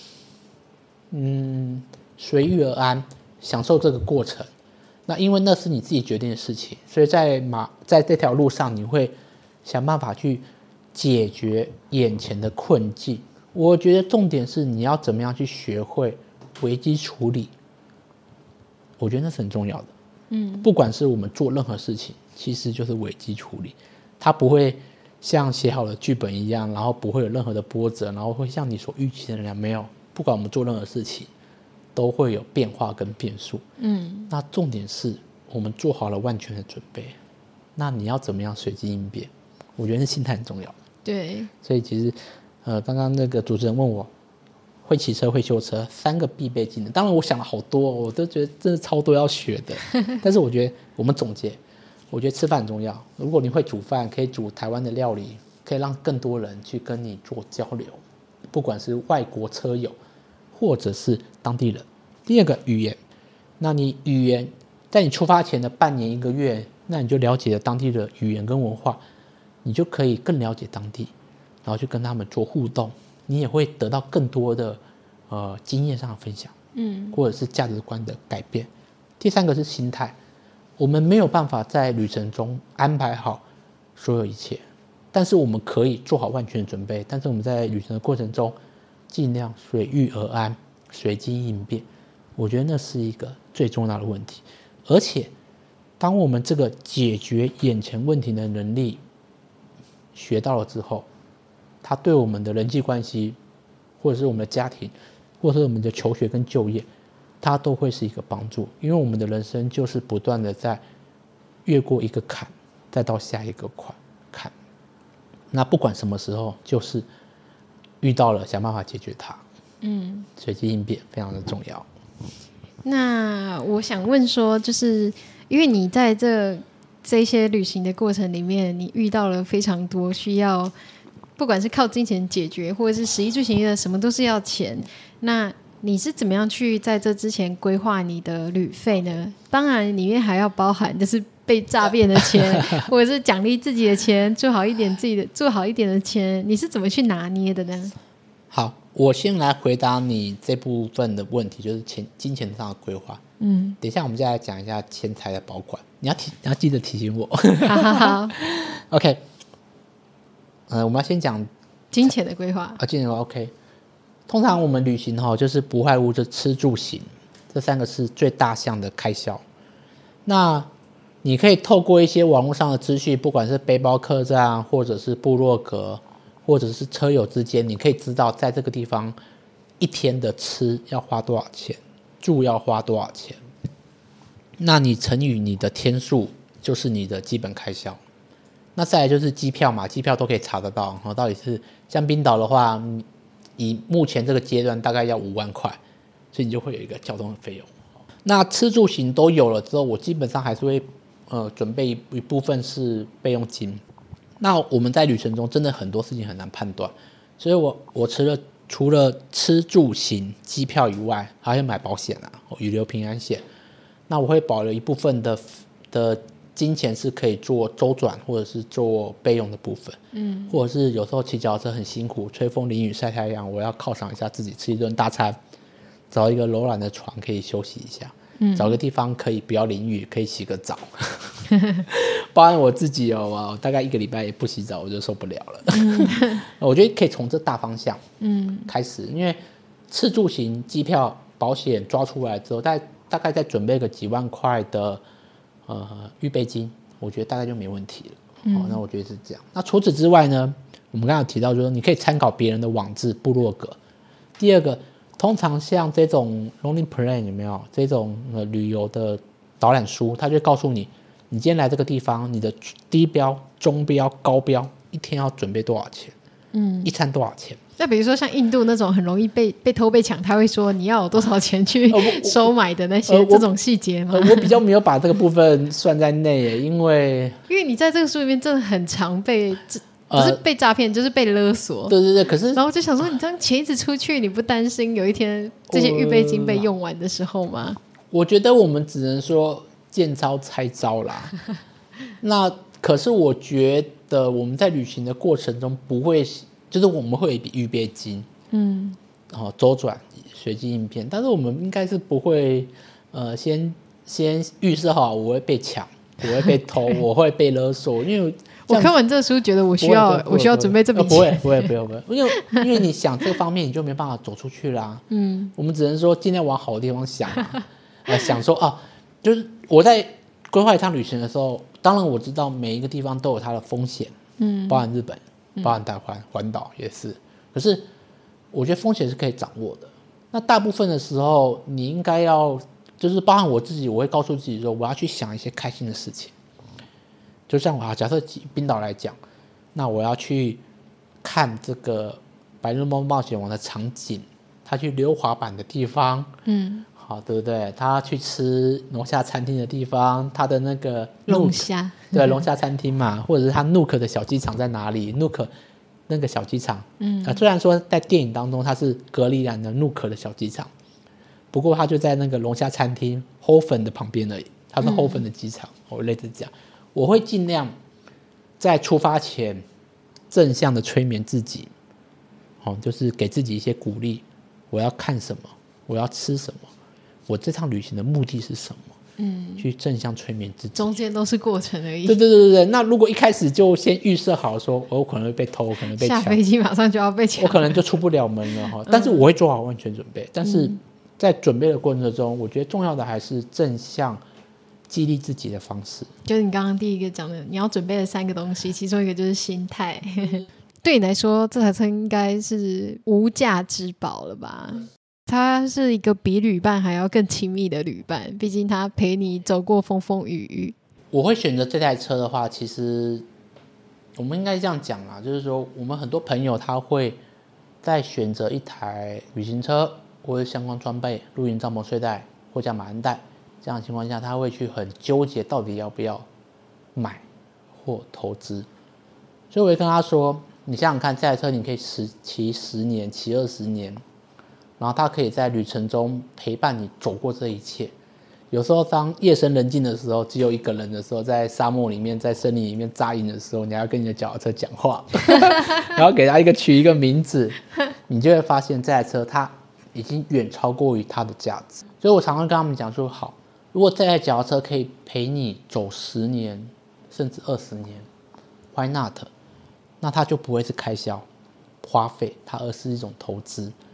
嗯，随遇而安，享受这个过程。那因为那是你自己决定的事情，所以在马在这条路上，你会想办法去解决眼前的困境。我觉得重点是你要怎么样去学会危机处理。我觉得那是很重要的。嗯，不管是我们做任何事情，其实就是危机处理，它不会像写好了剧本一样，然后不会有任何的波折，然后会像你所预期的那样，没有。不管我们做任何事情，都会有变化跟变数。嗯，那重点是我们做好了万全的准备，那你要怎么样随机应变？我觉得心态很重要。 对， 所以其实，呃，刚刚那个主持人问我，会骑车、会修车，三个必备技能。当然，我想了好多，我都觉得真的超多要学的。但是我觉得我们总结。我觉得吃饭很重要。如果你会煮饭，可以煮台湾的料理，可以让更多人去跟你做交流，不管是外国车友，或者是当地人。第二个语言，那你语言在你出发前的半年一个月，那你就了解了当地的语言跟文化，你就可以更了解当地，然后去跟他们做互动，你也会得到更多的呃经验上的分享，嗯，或者是价值观的改变。第三个是心态。我们没有办法在旅程中安排好所有一切，但是我们可以做好万全的准备。但是我们在旅程的过程中，尽量随遇而安，随机应变。我觉得那是一个最重要的问题。而且，当我们这个解决眼前问题的能力学到了之后，它对我们的人际关系，或者是我们的家庭，或者是我们的求学跟就业，它都会是一个帮助。因为我们的人生就是不断的在越过一个坎，再到下一个坎。那不管什么时候，就是遇到了想办法解决它。嗯，随机应变非常的重要。 那我想问说，就是因为你在这这些旅行的过程里面，你遇到了非常多需要，不管是靠金钱解决，或者是食衣住行娱乐，什么都是要钱。那你是怎么样去在这之前规划你的旅费呢？当然里面还要包含就是被诈骗的钱，或者是奖励自己的钱，做好一点自己的做好一点的钱，你是怎么去拿捏的呢？ 好，我先来回答你这部分的问题，就是钱金钱上的规划。嗯，等一下我们再来讲一下钱财的保管，你要提你要记得提醒我。 好好好 ，OK， 呃，我们要先讲金钱的规划啊，金钱的 OK。 通常我们旅行哈，就是不外乎就吃住行这三个是最大项的开销。那你可以透过一些网络上的资讯，不管是背包客栈，或者是部落格，或者是车友之间，你可以知道在这个地方一天的吃要花多少钱，住要花多少钱。那你乘以你的天数，就是你的基本开销。那再来就是机票嘛，机票都可以查得到，到底是像冰岛的话，以目前这个阶段大概要五万块，所以你就会有一个交通的费用。那吃住行都有了之后，我基本上还是会呃准备一部分是备用金。那我们在旅程中真的很多事情很难判断，所以我我除了除了吃住行机票以外，还要买保险啊，预留平安险。那我会保留一部分的的金钱是可以做周转或者是做备用的部分，嗯，或者是有时候骑脚踏车很辛苦，吹风淋雨晒太阳，我要犒赏一下自己，吃一顿大餐，找一个柔软的床可以休息一下，嗯，找个地方可以不要淋雨，可以洗个澡。包含我自己哦，我大概一个礼拜也不洗澡我就受不了了。嗯、我觉得可以从这大方向嗯开始，因为吃住行机票保险抓出来之后，大概大概再准备个几万块的呃预备金，我觉得大概就没问题了。嗯哦、那我觉得是这样。那除此之外呢，我们刚才有提到就是你可以参考别人的网志部落格。第二个，通常像这种 Lonely Plan 有没有这种、呃、旅游的导览书，它就会告诉你，你今天来这个地方，你的低标、中标、高标一天要准备多少钱，嗯，一餐多少钱。 那比如说像印度那种很容易被被偷被抢，他会说你要有多少钱去收买的那些、呃、这种细节吗、 呃？我比较没有把这个部分算在内耶，因为因为你在这个书里面真的很常被不是被诈骗、呃、就是被勒索。 对对对，可是然后我就想说，你这样钱一直出去，你不担心有一天这些预备金被用完的时候吗？ 我觉得我们只能说见招拆招啦。那可是我觉得我们在旅行的过程中不会。就是我们会有一笔预备金，嗯，哦，周转随机应变，但是我们应该是不会，呃，先先预设好我会被抢，我会被偷，我会被勒索，因为我看完这书觉得我需要我需要准备这笔钱， 不会不会不会不会，因为因为你想这个方面你就没办法走出去啦，嗯，我们只能说尽量往好的地方想、啊呃，想说啊，就是我在规划一趟旅行的时候，当然我知道每一个地方都有它的风险，嗯，包含日本。包含台湾环岛也是，可是我觉得风险是可以掌握的。那大部分的时候，你应该要就是包含我自己，我会告诉自己说，我要去想一些开心的事情。就像我假设冰岛来讲，那我要去看这个白日梦冒险王的场景，他去溜滑板的地方，嗯，好，对不对？他去吃龙虾餐厅的地方，他的那个龙虾。 对，龙虾餐厅嘛，或者是他 Nook 的小机场在哪里 ？Nook 那个小机场，嗯、呃，虽然说在电影当中它是格里兰的 Nook 的小机场，不过它就在那个龙虾餐厅 Hofen 的旁边而已，它是 Hofen 的机场。我、嗯、类似这样，我会尽量在出发前正向的催眠自己，哦，就是给自己一些鼓励。我要看什么？我要吃什么？我这趟旅行的目的是什么？嗯，去正向催眠自己， 中间都是过程而已。 对对对对对，那如果一开始就先预设好说，我可能会被偷，我可能被抢， 下飞机马上就要被抢， 我可能就出不了门了哈。但是我会做好万全准备。嗯、但是在准备的过程中，我觉得重要的还是正向激励自己的方式。 就是你刚刚第一个讲的，你要准备的三个东西，其中一个就是心态。对你来说，这台车应该是无价之宝了吧？他是一个比旅伴还要更亲密的旅伴，毕竟他陪你走过风风雨雨。 我会选择这台车的话，其实我们应该这样讲啦，就是说我们很多朋友他会在选择一台旅行车或者相关装备，露营帐篷、睡袋、货架马鞍袋这样的情况下，他会去很纠结到底要不要买或投资。所以我会跟他说，你想想看，这台车你可以骑十年，骑二十年。然后它可以在旅程中陪伴你走过这一切。有时候当夜深人静的时候，只有一个人的时候，在沙漠里面，在森林里面扎营的时候，你还要跟你的脚踏车讲话，然后给它一个取一个名字，你就会发现这台车它已经远超过于它的价值。所以我常常跟他们讲说，好，如果这台脚踏车可以陪你走十年甚至二十年 ，Why not？ 那它就不会是开销花费，它而是一种投资。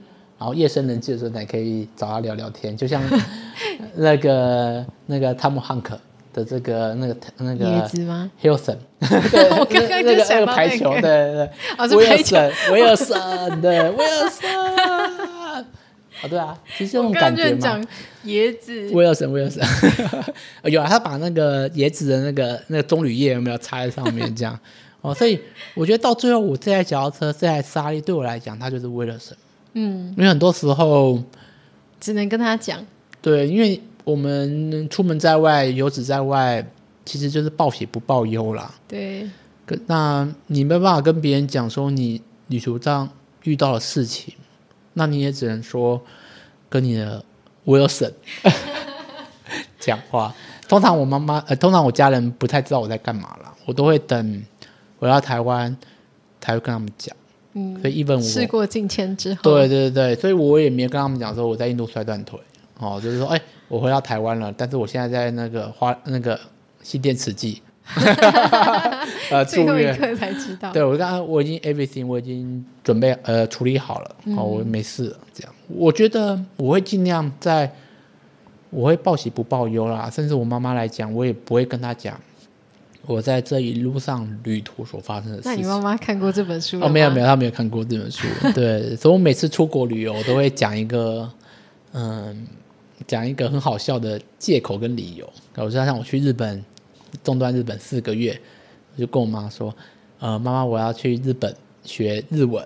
然后夜深人静的时候，你还可以找他聊聊天，就像那个那个汤姆汉克的这个那个那个椰子吗 ？Hilton， 对，我刚刚就想到那个排球，对对对， 哦，是排球， 威尔森，对，威尔森。哦，对啊，其实这种感觉嘛。 我刚刚就讲椰子， 威尔森，威尔森，有啊，他把那个椰子的那个那个棕榈叶有没有插在上面这样？哦，所以我觉得到最后，我这台脚踏车，这台沙利对我来讲，它就是威尔森。嗯，因为很多时候只能跟他讲。 对，因为我们出门在外，游子在外，其实就是报喜不报忧啦。 对， 那你没办法跟别人讲说你旅途上遇到的事情。那你也只能说跟你的 Wilson 讲话。通常我妈妈呃，通常我家人不太知道我在干嘛啦，我都会等回到台湾才会跟他们讲。嗯，所以 even 我事过境迁之后， 对对对，所以我也没有跟他们讲说我在印度摔断腿。哦，就是说，哎，我回到台湾了，但是我现在在那个花那个新店慈济。 呃，最后一刻才知道。 对，我刚刚我已经 everything 我已经准备呃处理好了，嗯，哦，我没事了。这样，我觉得我会尽量在，我会报喜不报忧啦。甚至我妈妈来讲，我也不会跟她讲我在这一路上旅途所发生的事情。 那你妈妈看过这本书了吗？ 哦，没有没有，她没有看过这本书。对，所以我每次出国旅游，我都会讲一个嗯，讲一个很好笑的借口跟理由。我就像我去日本。中断日本四个月，我就跟我妈说：“呃，妈妈，我要去日本学日文。”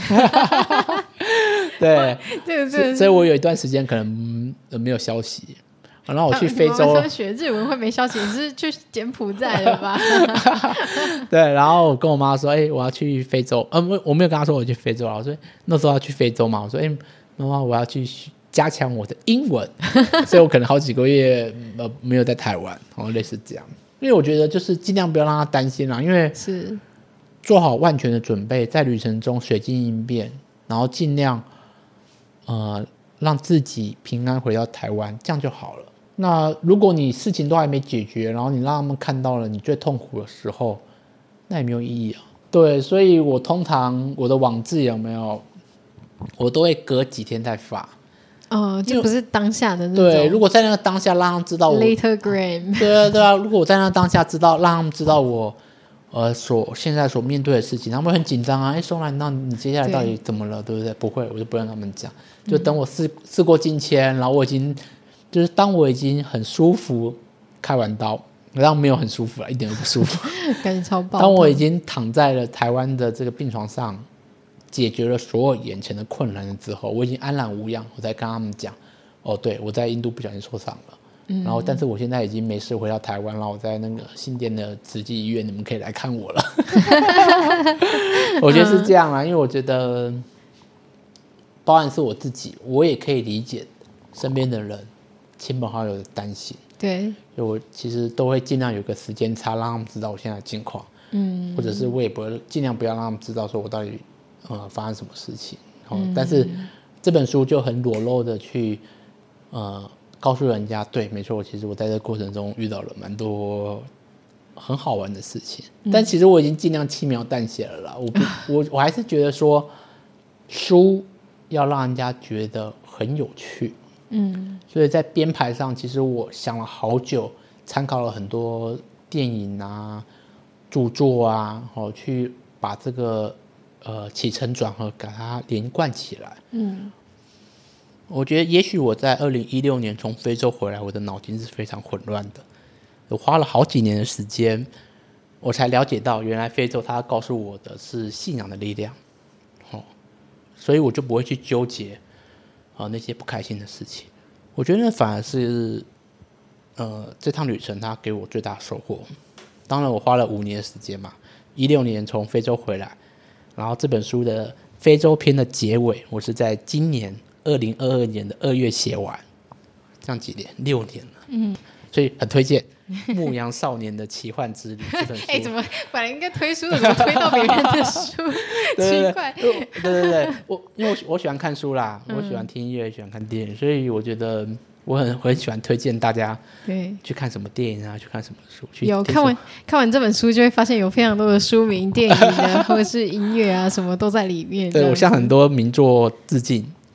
对， 这个是， 所以我有一段时间可能没有消息。然后我去非洲， 说学日文会没消息，你是去柬埔寨了吧？ 对，然后我跟我妈说：“哎、欸，我要去非洲。”呃，我没有跟她说我去非洲了。我说那时候要去非洲嘛，我说：“哎、欸，妈妈，我要去。”加强我的英文，所以我可能好几个月呃没有在台湾，然后类似这样。因为我觉得就是尽量不要让他担心啦，因为是做好万全的准备，在旅程中随机应变，然后尽量呃让自己平安回到台湾，这样就好了。那如果你事情都还没解决，然后你让他们看到了你最痛苦的时候，那也没有意义啊。对，所以我通常我的网志有没有，我都会隔几天再发。 哦，就不是当下的那种。 对，如果在那个当下让他们知道我 later gram， 对啊对啊，如果我在那个当下知道，让他们知道我呃所现在所面对的事情，他们会很紧张啊。哎，松兰，那你接下来到底怎么了？对不对？不会，我就不让他们讲，就等我事、嗯、事过境迁，然后我已经就是当我已经很舒服，开完刀，然后没有很舒服了，一点都不舒服， 感觉超爆。 当我已经躺在了台湾的这个病床上。解决了所有眼前的困难之后，我已经安然无恙，我才跟他们讲，哦，对，我在印度不小心受伤了，嗯，然后但是我现在已经没事回到台湾，然后我在那个新店的慈济医院，你们可以来看我了。我觉得是这样啦，因为我觉得，包含是我自己，我也可以理解身边的人、亲朋好友的担心， 对， 所以我其实都会尽量有个时间差，让他们知道我现在的境况，嗯，或者是我也不会尽量不要让他们知道说我到底。呃，发生什么事情？哦，嗯、但是这本书就很裸露的去呃告诉人家，对，没错，其实我在这个过程中遇到了蛮多很好玩的事情，嗯、但其实我已经尽量轻描淡写了啦。我不，我我还是觉得说，书要让人家觉得很有趣，嗯，所以在编排上，其实我想了好久，参考了很多电影啊、著作啊，哦，去把这个。呃，起承转合，给它连贯起来。嗯，我觉得也许我在二零一六年从非洲回来，我的脑筋是非常混乱的。我花了好几年的时间，我才了解到，原来非洲它告诉我的是信仰的力量。哦，所以我就不会去纠结啊、呃、那些不开心的事情。我觉得那反而是呃这趟旅程它给我最大的收获。当然，我花了五年的时间嘛，一六年从非洲回来。然后这本书的非洲篇的结尾，我是在今年二零二二年的二月写完，这样几年？六年了。嗯，所以很推荐《牧羊少年的奇幻之旅》这本书。 哎，怎么本来应该推书的，怎么推到别人的书？奇怪。 对对对，我因为我我喜欢看书啦，我喜欢听音乐，喜欢看电影，所以我觉得我很很喜欢推荐大家对去看什么电影啊，去看什么书。去有看完看完这本书，就会发现有非常多的书名、电影啊，或者是音乐啊，什么都在里面。 对，我向很多名作致敬。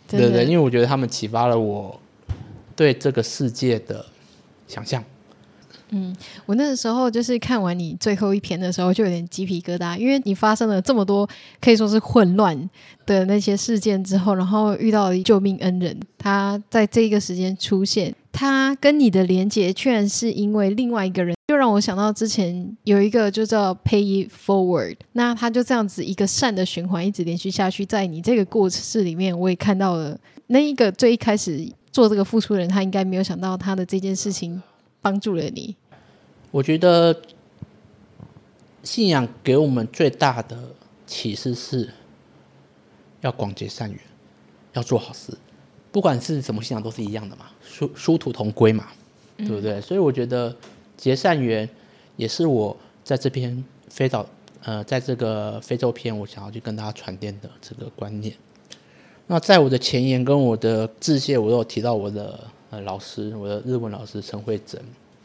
对对，因为我觉得他们启发了我对这个世界的想象。 嗯，我那个时候就是看完你最后一篇的时候就有点鸡皮疙瘩，因为你发生了这么多可以说是混乱的那些事件之后，然后遇到了救命恩人，他在这个时间出现，他跟你的连结居然是因为另外一个人，就让我想到之前有一个就叫 Pay It Forward， 那他就这样子一个善的循环一直连续下去，在你这个故事里面我也看到了那一个最一开始做这个付出的人，他应该没有想到他的这件事情帮助了你。 我觉得信仰给我们最大的启示是要广结善缘，要做好事，不管是什么信仰都是一样的嘛，殊殊途同归嘛，对不对？嗯、所以我觉得结善缘也是我在这篇非洲呃，在这个非洲篇我想要去跟大家传递的这个观念。那在我的前言跟我的致谢，我都有提到我的呃老师，我的日文老师陈慧珍。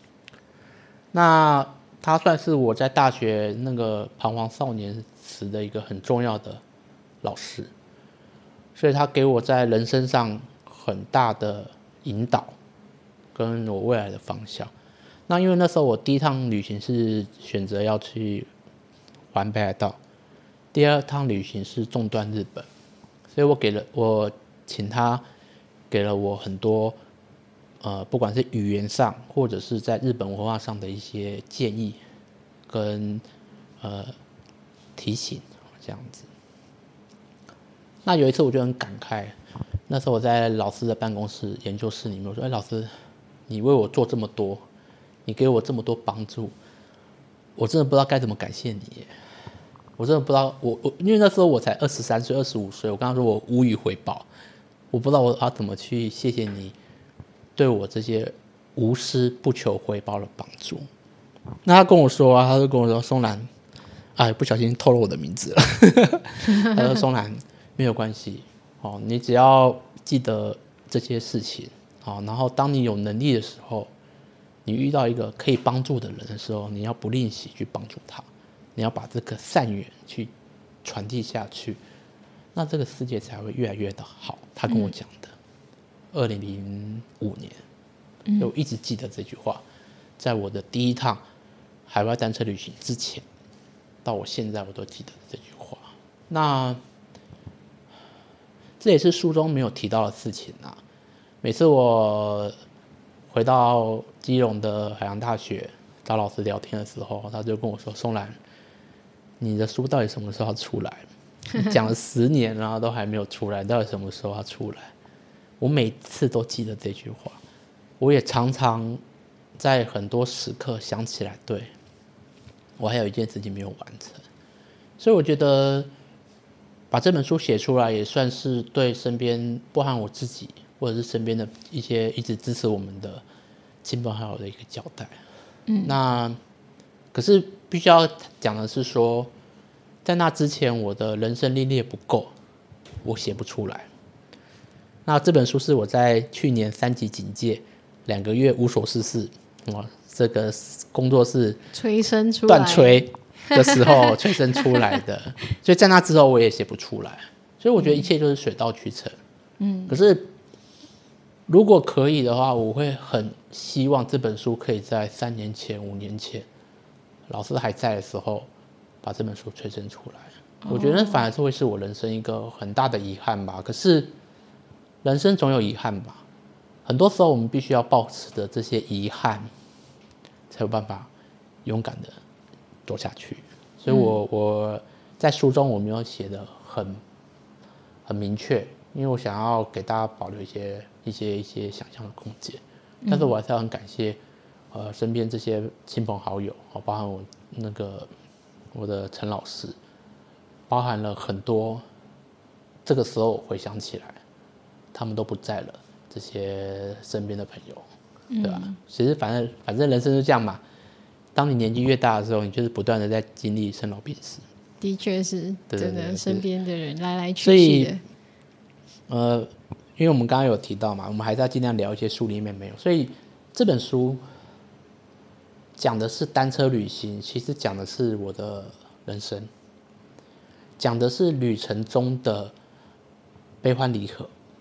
那他算是我在大学那个彷徨少年时的一个很重要的老师，所以他给我在人生上很大的引导，跟我未来的方向。那因为那时候我第一趟旅行是选择要去环北海道，第二趟旅行是纵断日本，所以我给了我请他给了我很多。呃，不管是语言上，或者是在日本文化上的一些建议跟呃提醒，这样子。那有一次我就很感慨，那时候我在老师的办公室研究室里面，我说：“哎，老师，你为我做这么多，你给我这么多帮助，我真的不知道该怎么感谢你耶。我真的不知道，我我因为那时候我才二十三岁、二十五岁，我刚刚说我无以回报，我不知道我要怎么去谢谢你。”对我这些无私不求回报的帮助。那他跟我说啊，他就跟我说：“松兰，哎，不小心透露我的名字了。”他说：“松兰，没有关系，哦，你只要记得这些事情，哦，然后当你有能力的时候，你遇到一个可以帮助的人的时候，你要不吝惜去帮助他，你要把这个善缘去传递下去，那这个世界才会越来越的好。”他跟我讲的。二零零五年，嗯、我一直记得这句话，在我的第一趟海外单车旅行之前，到我现在我都记得这句话。那这也是书中没有提到的事情啊。每次我回到基隆的海洋大学找老师聊天的时候，他就跟我说：“松兰，你的书到底什么时候要出来？你讲了十年了，都还没有出来，到底什么时候要出来？”我每次都记得这句话，我也常常在很多时刻想起来，对，我还有一件事情没有完成，所以我觉得把这本书写出来，也算是对身边，包含我自己，或者是身边的一些一直支持我们的亲朋好友的一个交代。嗯，那可是必须要讲的是说，在那之前，我的人生历练不够，我写不出来。那这本书是我在去年三级警戒两个月无所事事，哇，这个工作室催生出来断炊的时候催生出来的，所以在那之后我也写不出来，所以我觉得一切就是水到渠成。嗯，可是如果可以的话，我会很希望这本书可以在三年前、五年前老师还在的时候把这本书催生出来。我觉得反而是会是我人生一个很大的遗憾吧。可是人生总有遗憾吧，很多时候我们必须要抱持的这些遗憾，才有办法勇敢的走下去。所以我、嗯、我在书中我没有写的很很明确，因为我想要给大家保留一些一些一些想象的空间。但是我还是要很感谢，呃，身边这些亲朋好友，包含我那个我的陈老师，包含了很多。这个时候回想起来。他们都不在了，这些身边的朋友，对吧？嗯、其实反正反正人生就这样嘛。当你年纪越大的时候，你就是不断的在经历生老病死。 的确是，真的，身边的人来来去去的。 所以，呃，因为我们刚刚有提到嘛，我们还是要尽量聊一些书里面没有。所以这本书讲的是单车旅行，其实讲的是我的人生，讲的是旅程中的悲欢离合。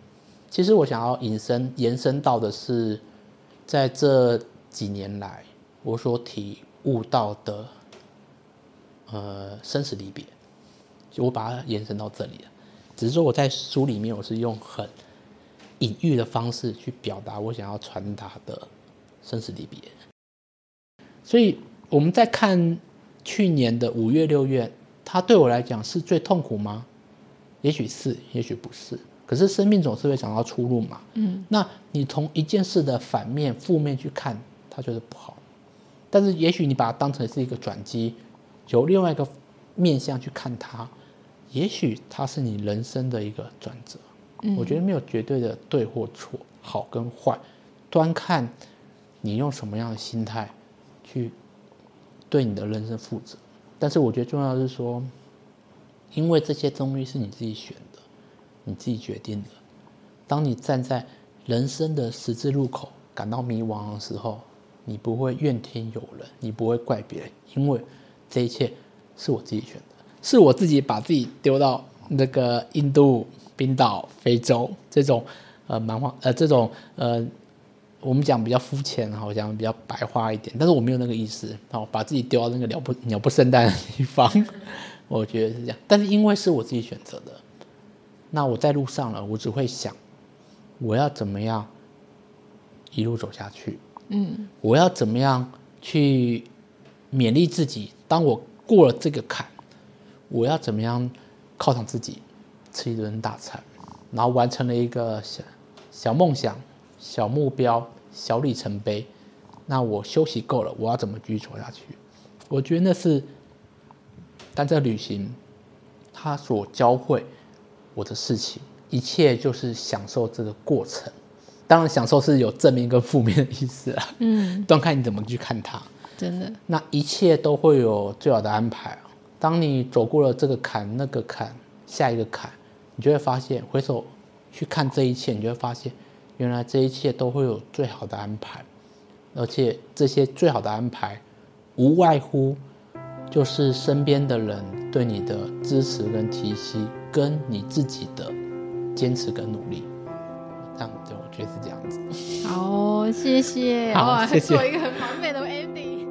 其实我想要引申延伸到的是，在这几年来我所体悟到的呃生死离别，就我把它延伸到这里了。只是说我在书里面我是用很隐喻的方式去表达我想要传达的生死离别。所以我们在看去年的五月六月，它对我来讲是最痛苦吗？也许是，也许不是。可是生命总是会找到出路嘛。嗯，那你从一件事的反面、负面去看，它就是不好。但是也许你把它当成是一个转机，由另外一个面向去看它，也许它是你人生的一个转折。嗯，我觉得没有绝对的对或错，好跟坏，端看你用什么样的心态去对你的人生负责。但是我觉得重要的是说，因为这些东西是你自己选的，你自己决定的。当你站在人生的十字路口感到迷惘的时候，你不会怨天尤人，你不会怪别人，因为这一切是我自己选的，是我自己把自己丢到那个印度、冰岛、非洲这种呃蛮荒呃这种呃我们讲比较肤浅，好像比较白话一点，但是我没有那个意思，好把自己丢到那个鸟不鸟不生蛋的地方，我觉得是这样。但是因为是我自己选择的，那我在路上了，我只会想我要怎么样一路走下去。嗯，我要怎么样去勉励自己？当我过了这个坎，我要怎么样犒赏自己，吃一顿大餐，然后完成了一个小小梦想、小目标、小里程碑。那我休息够了，我要怎么继续走下去？我觉得那是单车旅行它所教会我的事情，一切就是享受这个过程。当然享受是有正面跟负面的意思啦，嗯，端看你怎么去看它。 真的， 那一切都会有最好的安排。当你走过了这个坎、那个坎、下一个坎，你就会发现，回首去看这一切，你就会发现，原来这一切都会有最好的安排，而且这些最好的安排，无外乎就是身边的人对你的支持跟提携，跟你自己的坚持跟努力。这样对，我觉得是这样子。 好，谢谢。 好，谢谢。 做一个很完美的 ending。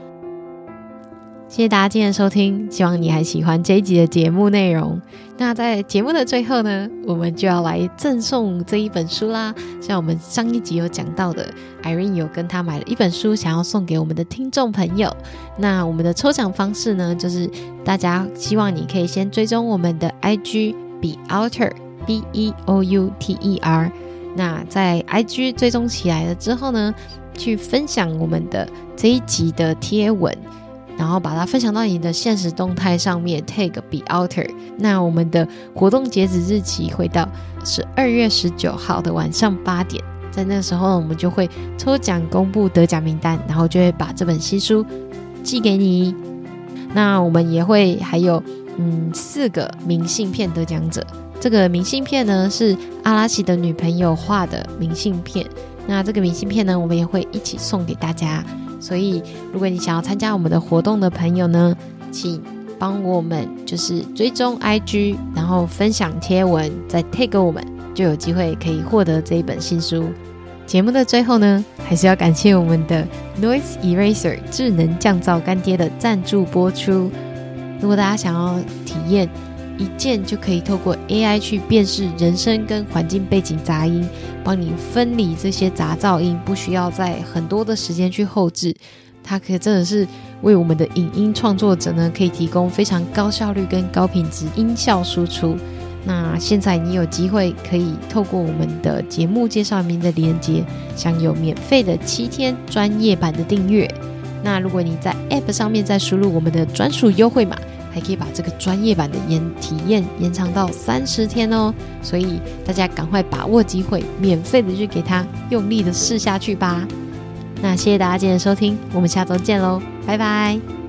谢谢大家今天的收听，希望你还喜欢这一集的节目内容。那在节目的最后呢，我们就要来赠送这一本书啦。像我们上一集有讲到的 Irene 有跟他买了一本书，想要送给我们的听众朋友。那我们的抽奖方式呢，就是大家希望你可以先追踪我们的 I G Beouter B E O U T E R。那在 I G 追踪起来了之后呢，去分享我们的这一集的贴文，然后把它分享到你的限时动态上面 tag Beouter。 那我们的活动截止日期会到十二月十九号的晚上八点，在那时候我们就会抽奖公布得奖名单，然后就会把这本新书寄给你。那我们也会还有嗯四个明信片得奖者，这个明信片呢是阿拉西的女朋友画的明信片，那这个明信片呢我们也会一起送给大家。所以如果你想要参加我们的活动的朋友呢，请帮我们就是追踪 I G， 然后分享贴文，再 tag 我们，就有机会可以获得这一本新书。节目的最后呢，还是要感谢我们的 Noise Eraser 智能降噪干爹的赞助播出。如果大家想要体验一键就可以透过 A I 去辨识人声跟环境背景杂音，帮你分离这些杂噪音，不需要在很多的时间去后制，它可以真的是为我们的影音创作者呢，可以提供非常高效率跟高品质音效输出。那现在你有机会可以透过我们的节目介绍里面的连结，享有免费的七天专业版的订阅。那如果你在 App 上面再输入我们的专属优惠码，还可以把这个专业版的延体验延长到三十天哦。所以大家赶快把握机会，免费的去给它用力的试下去吧。那谢谢大家今天的收听，我们下周见喽，拜拜。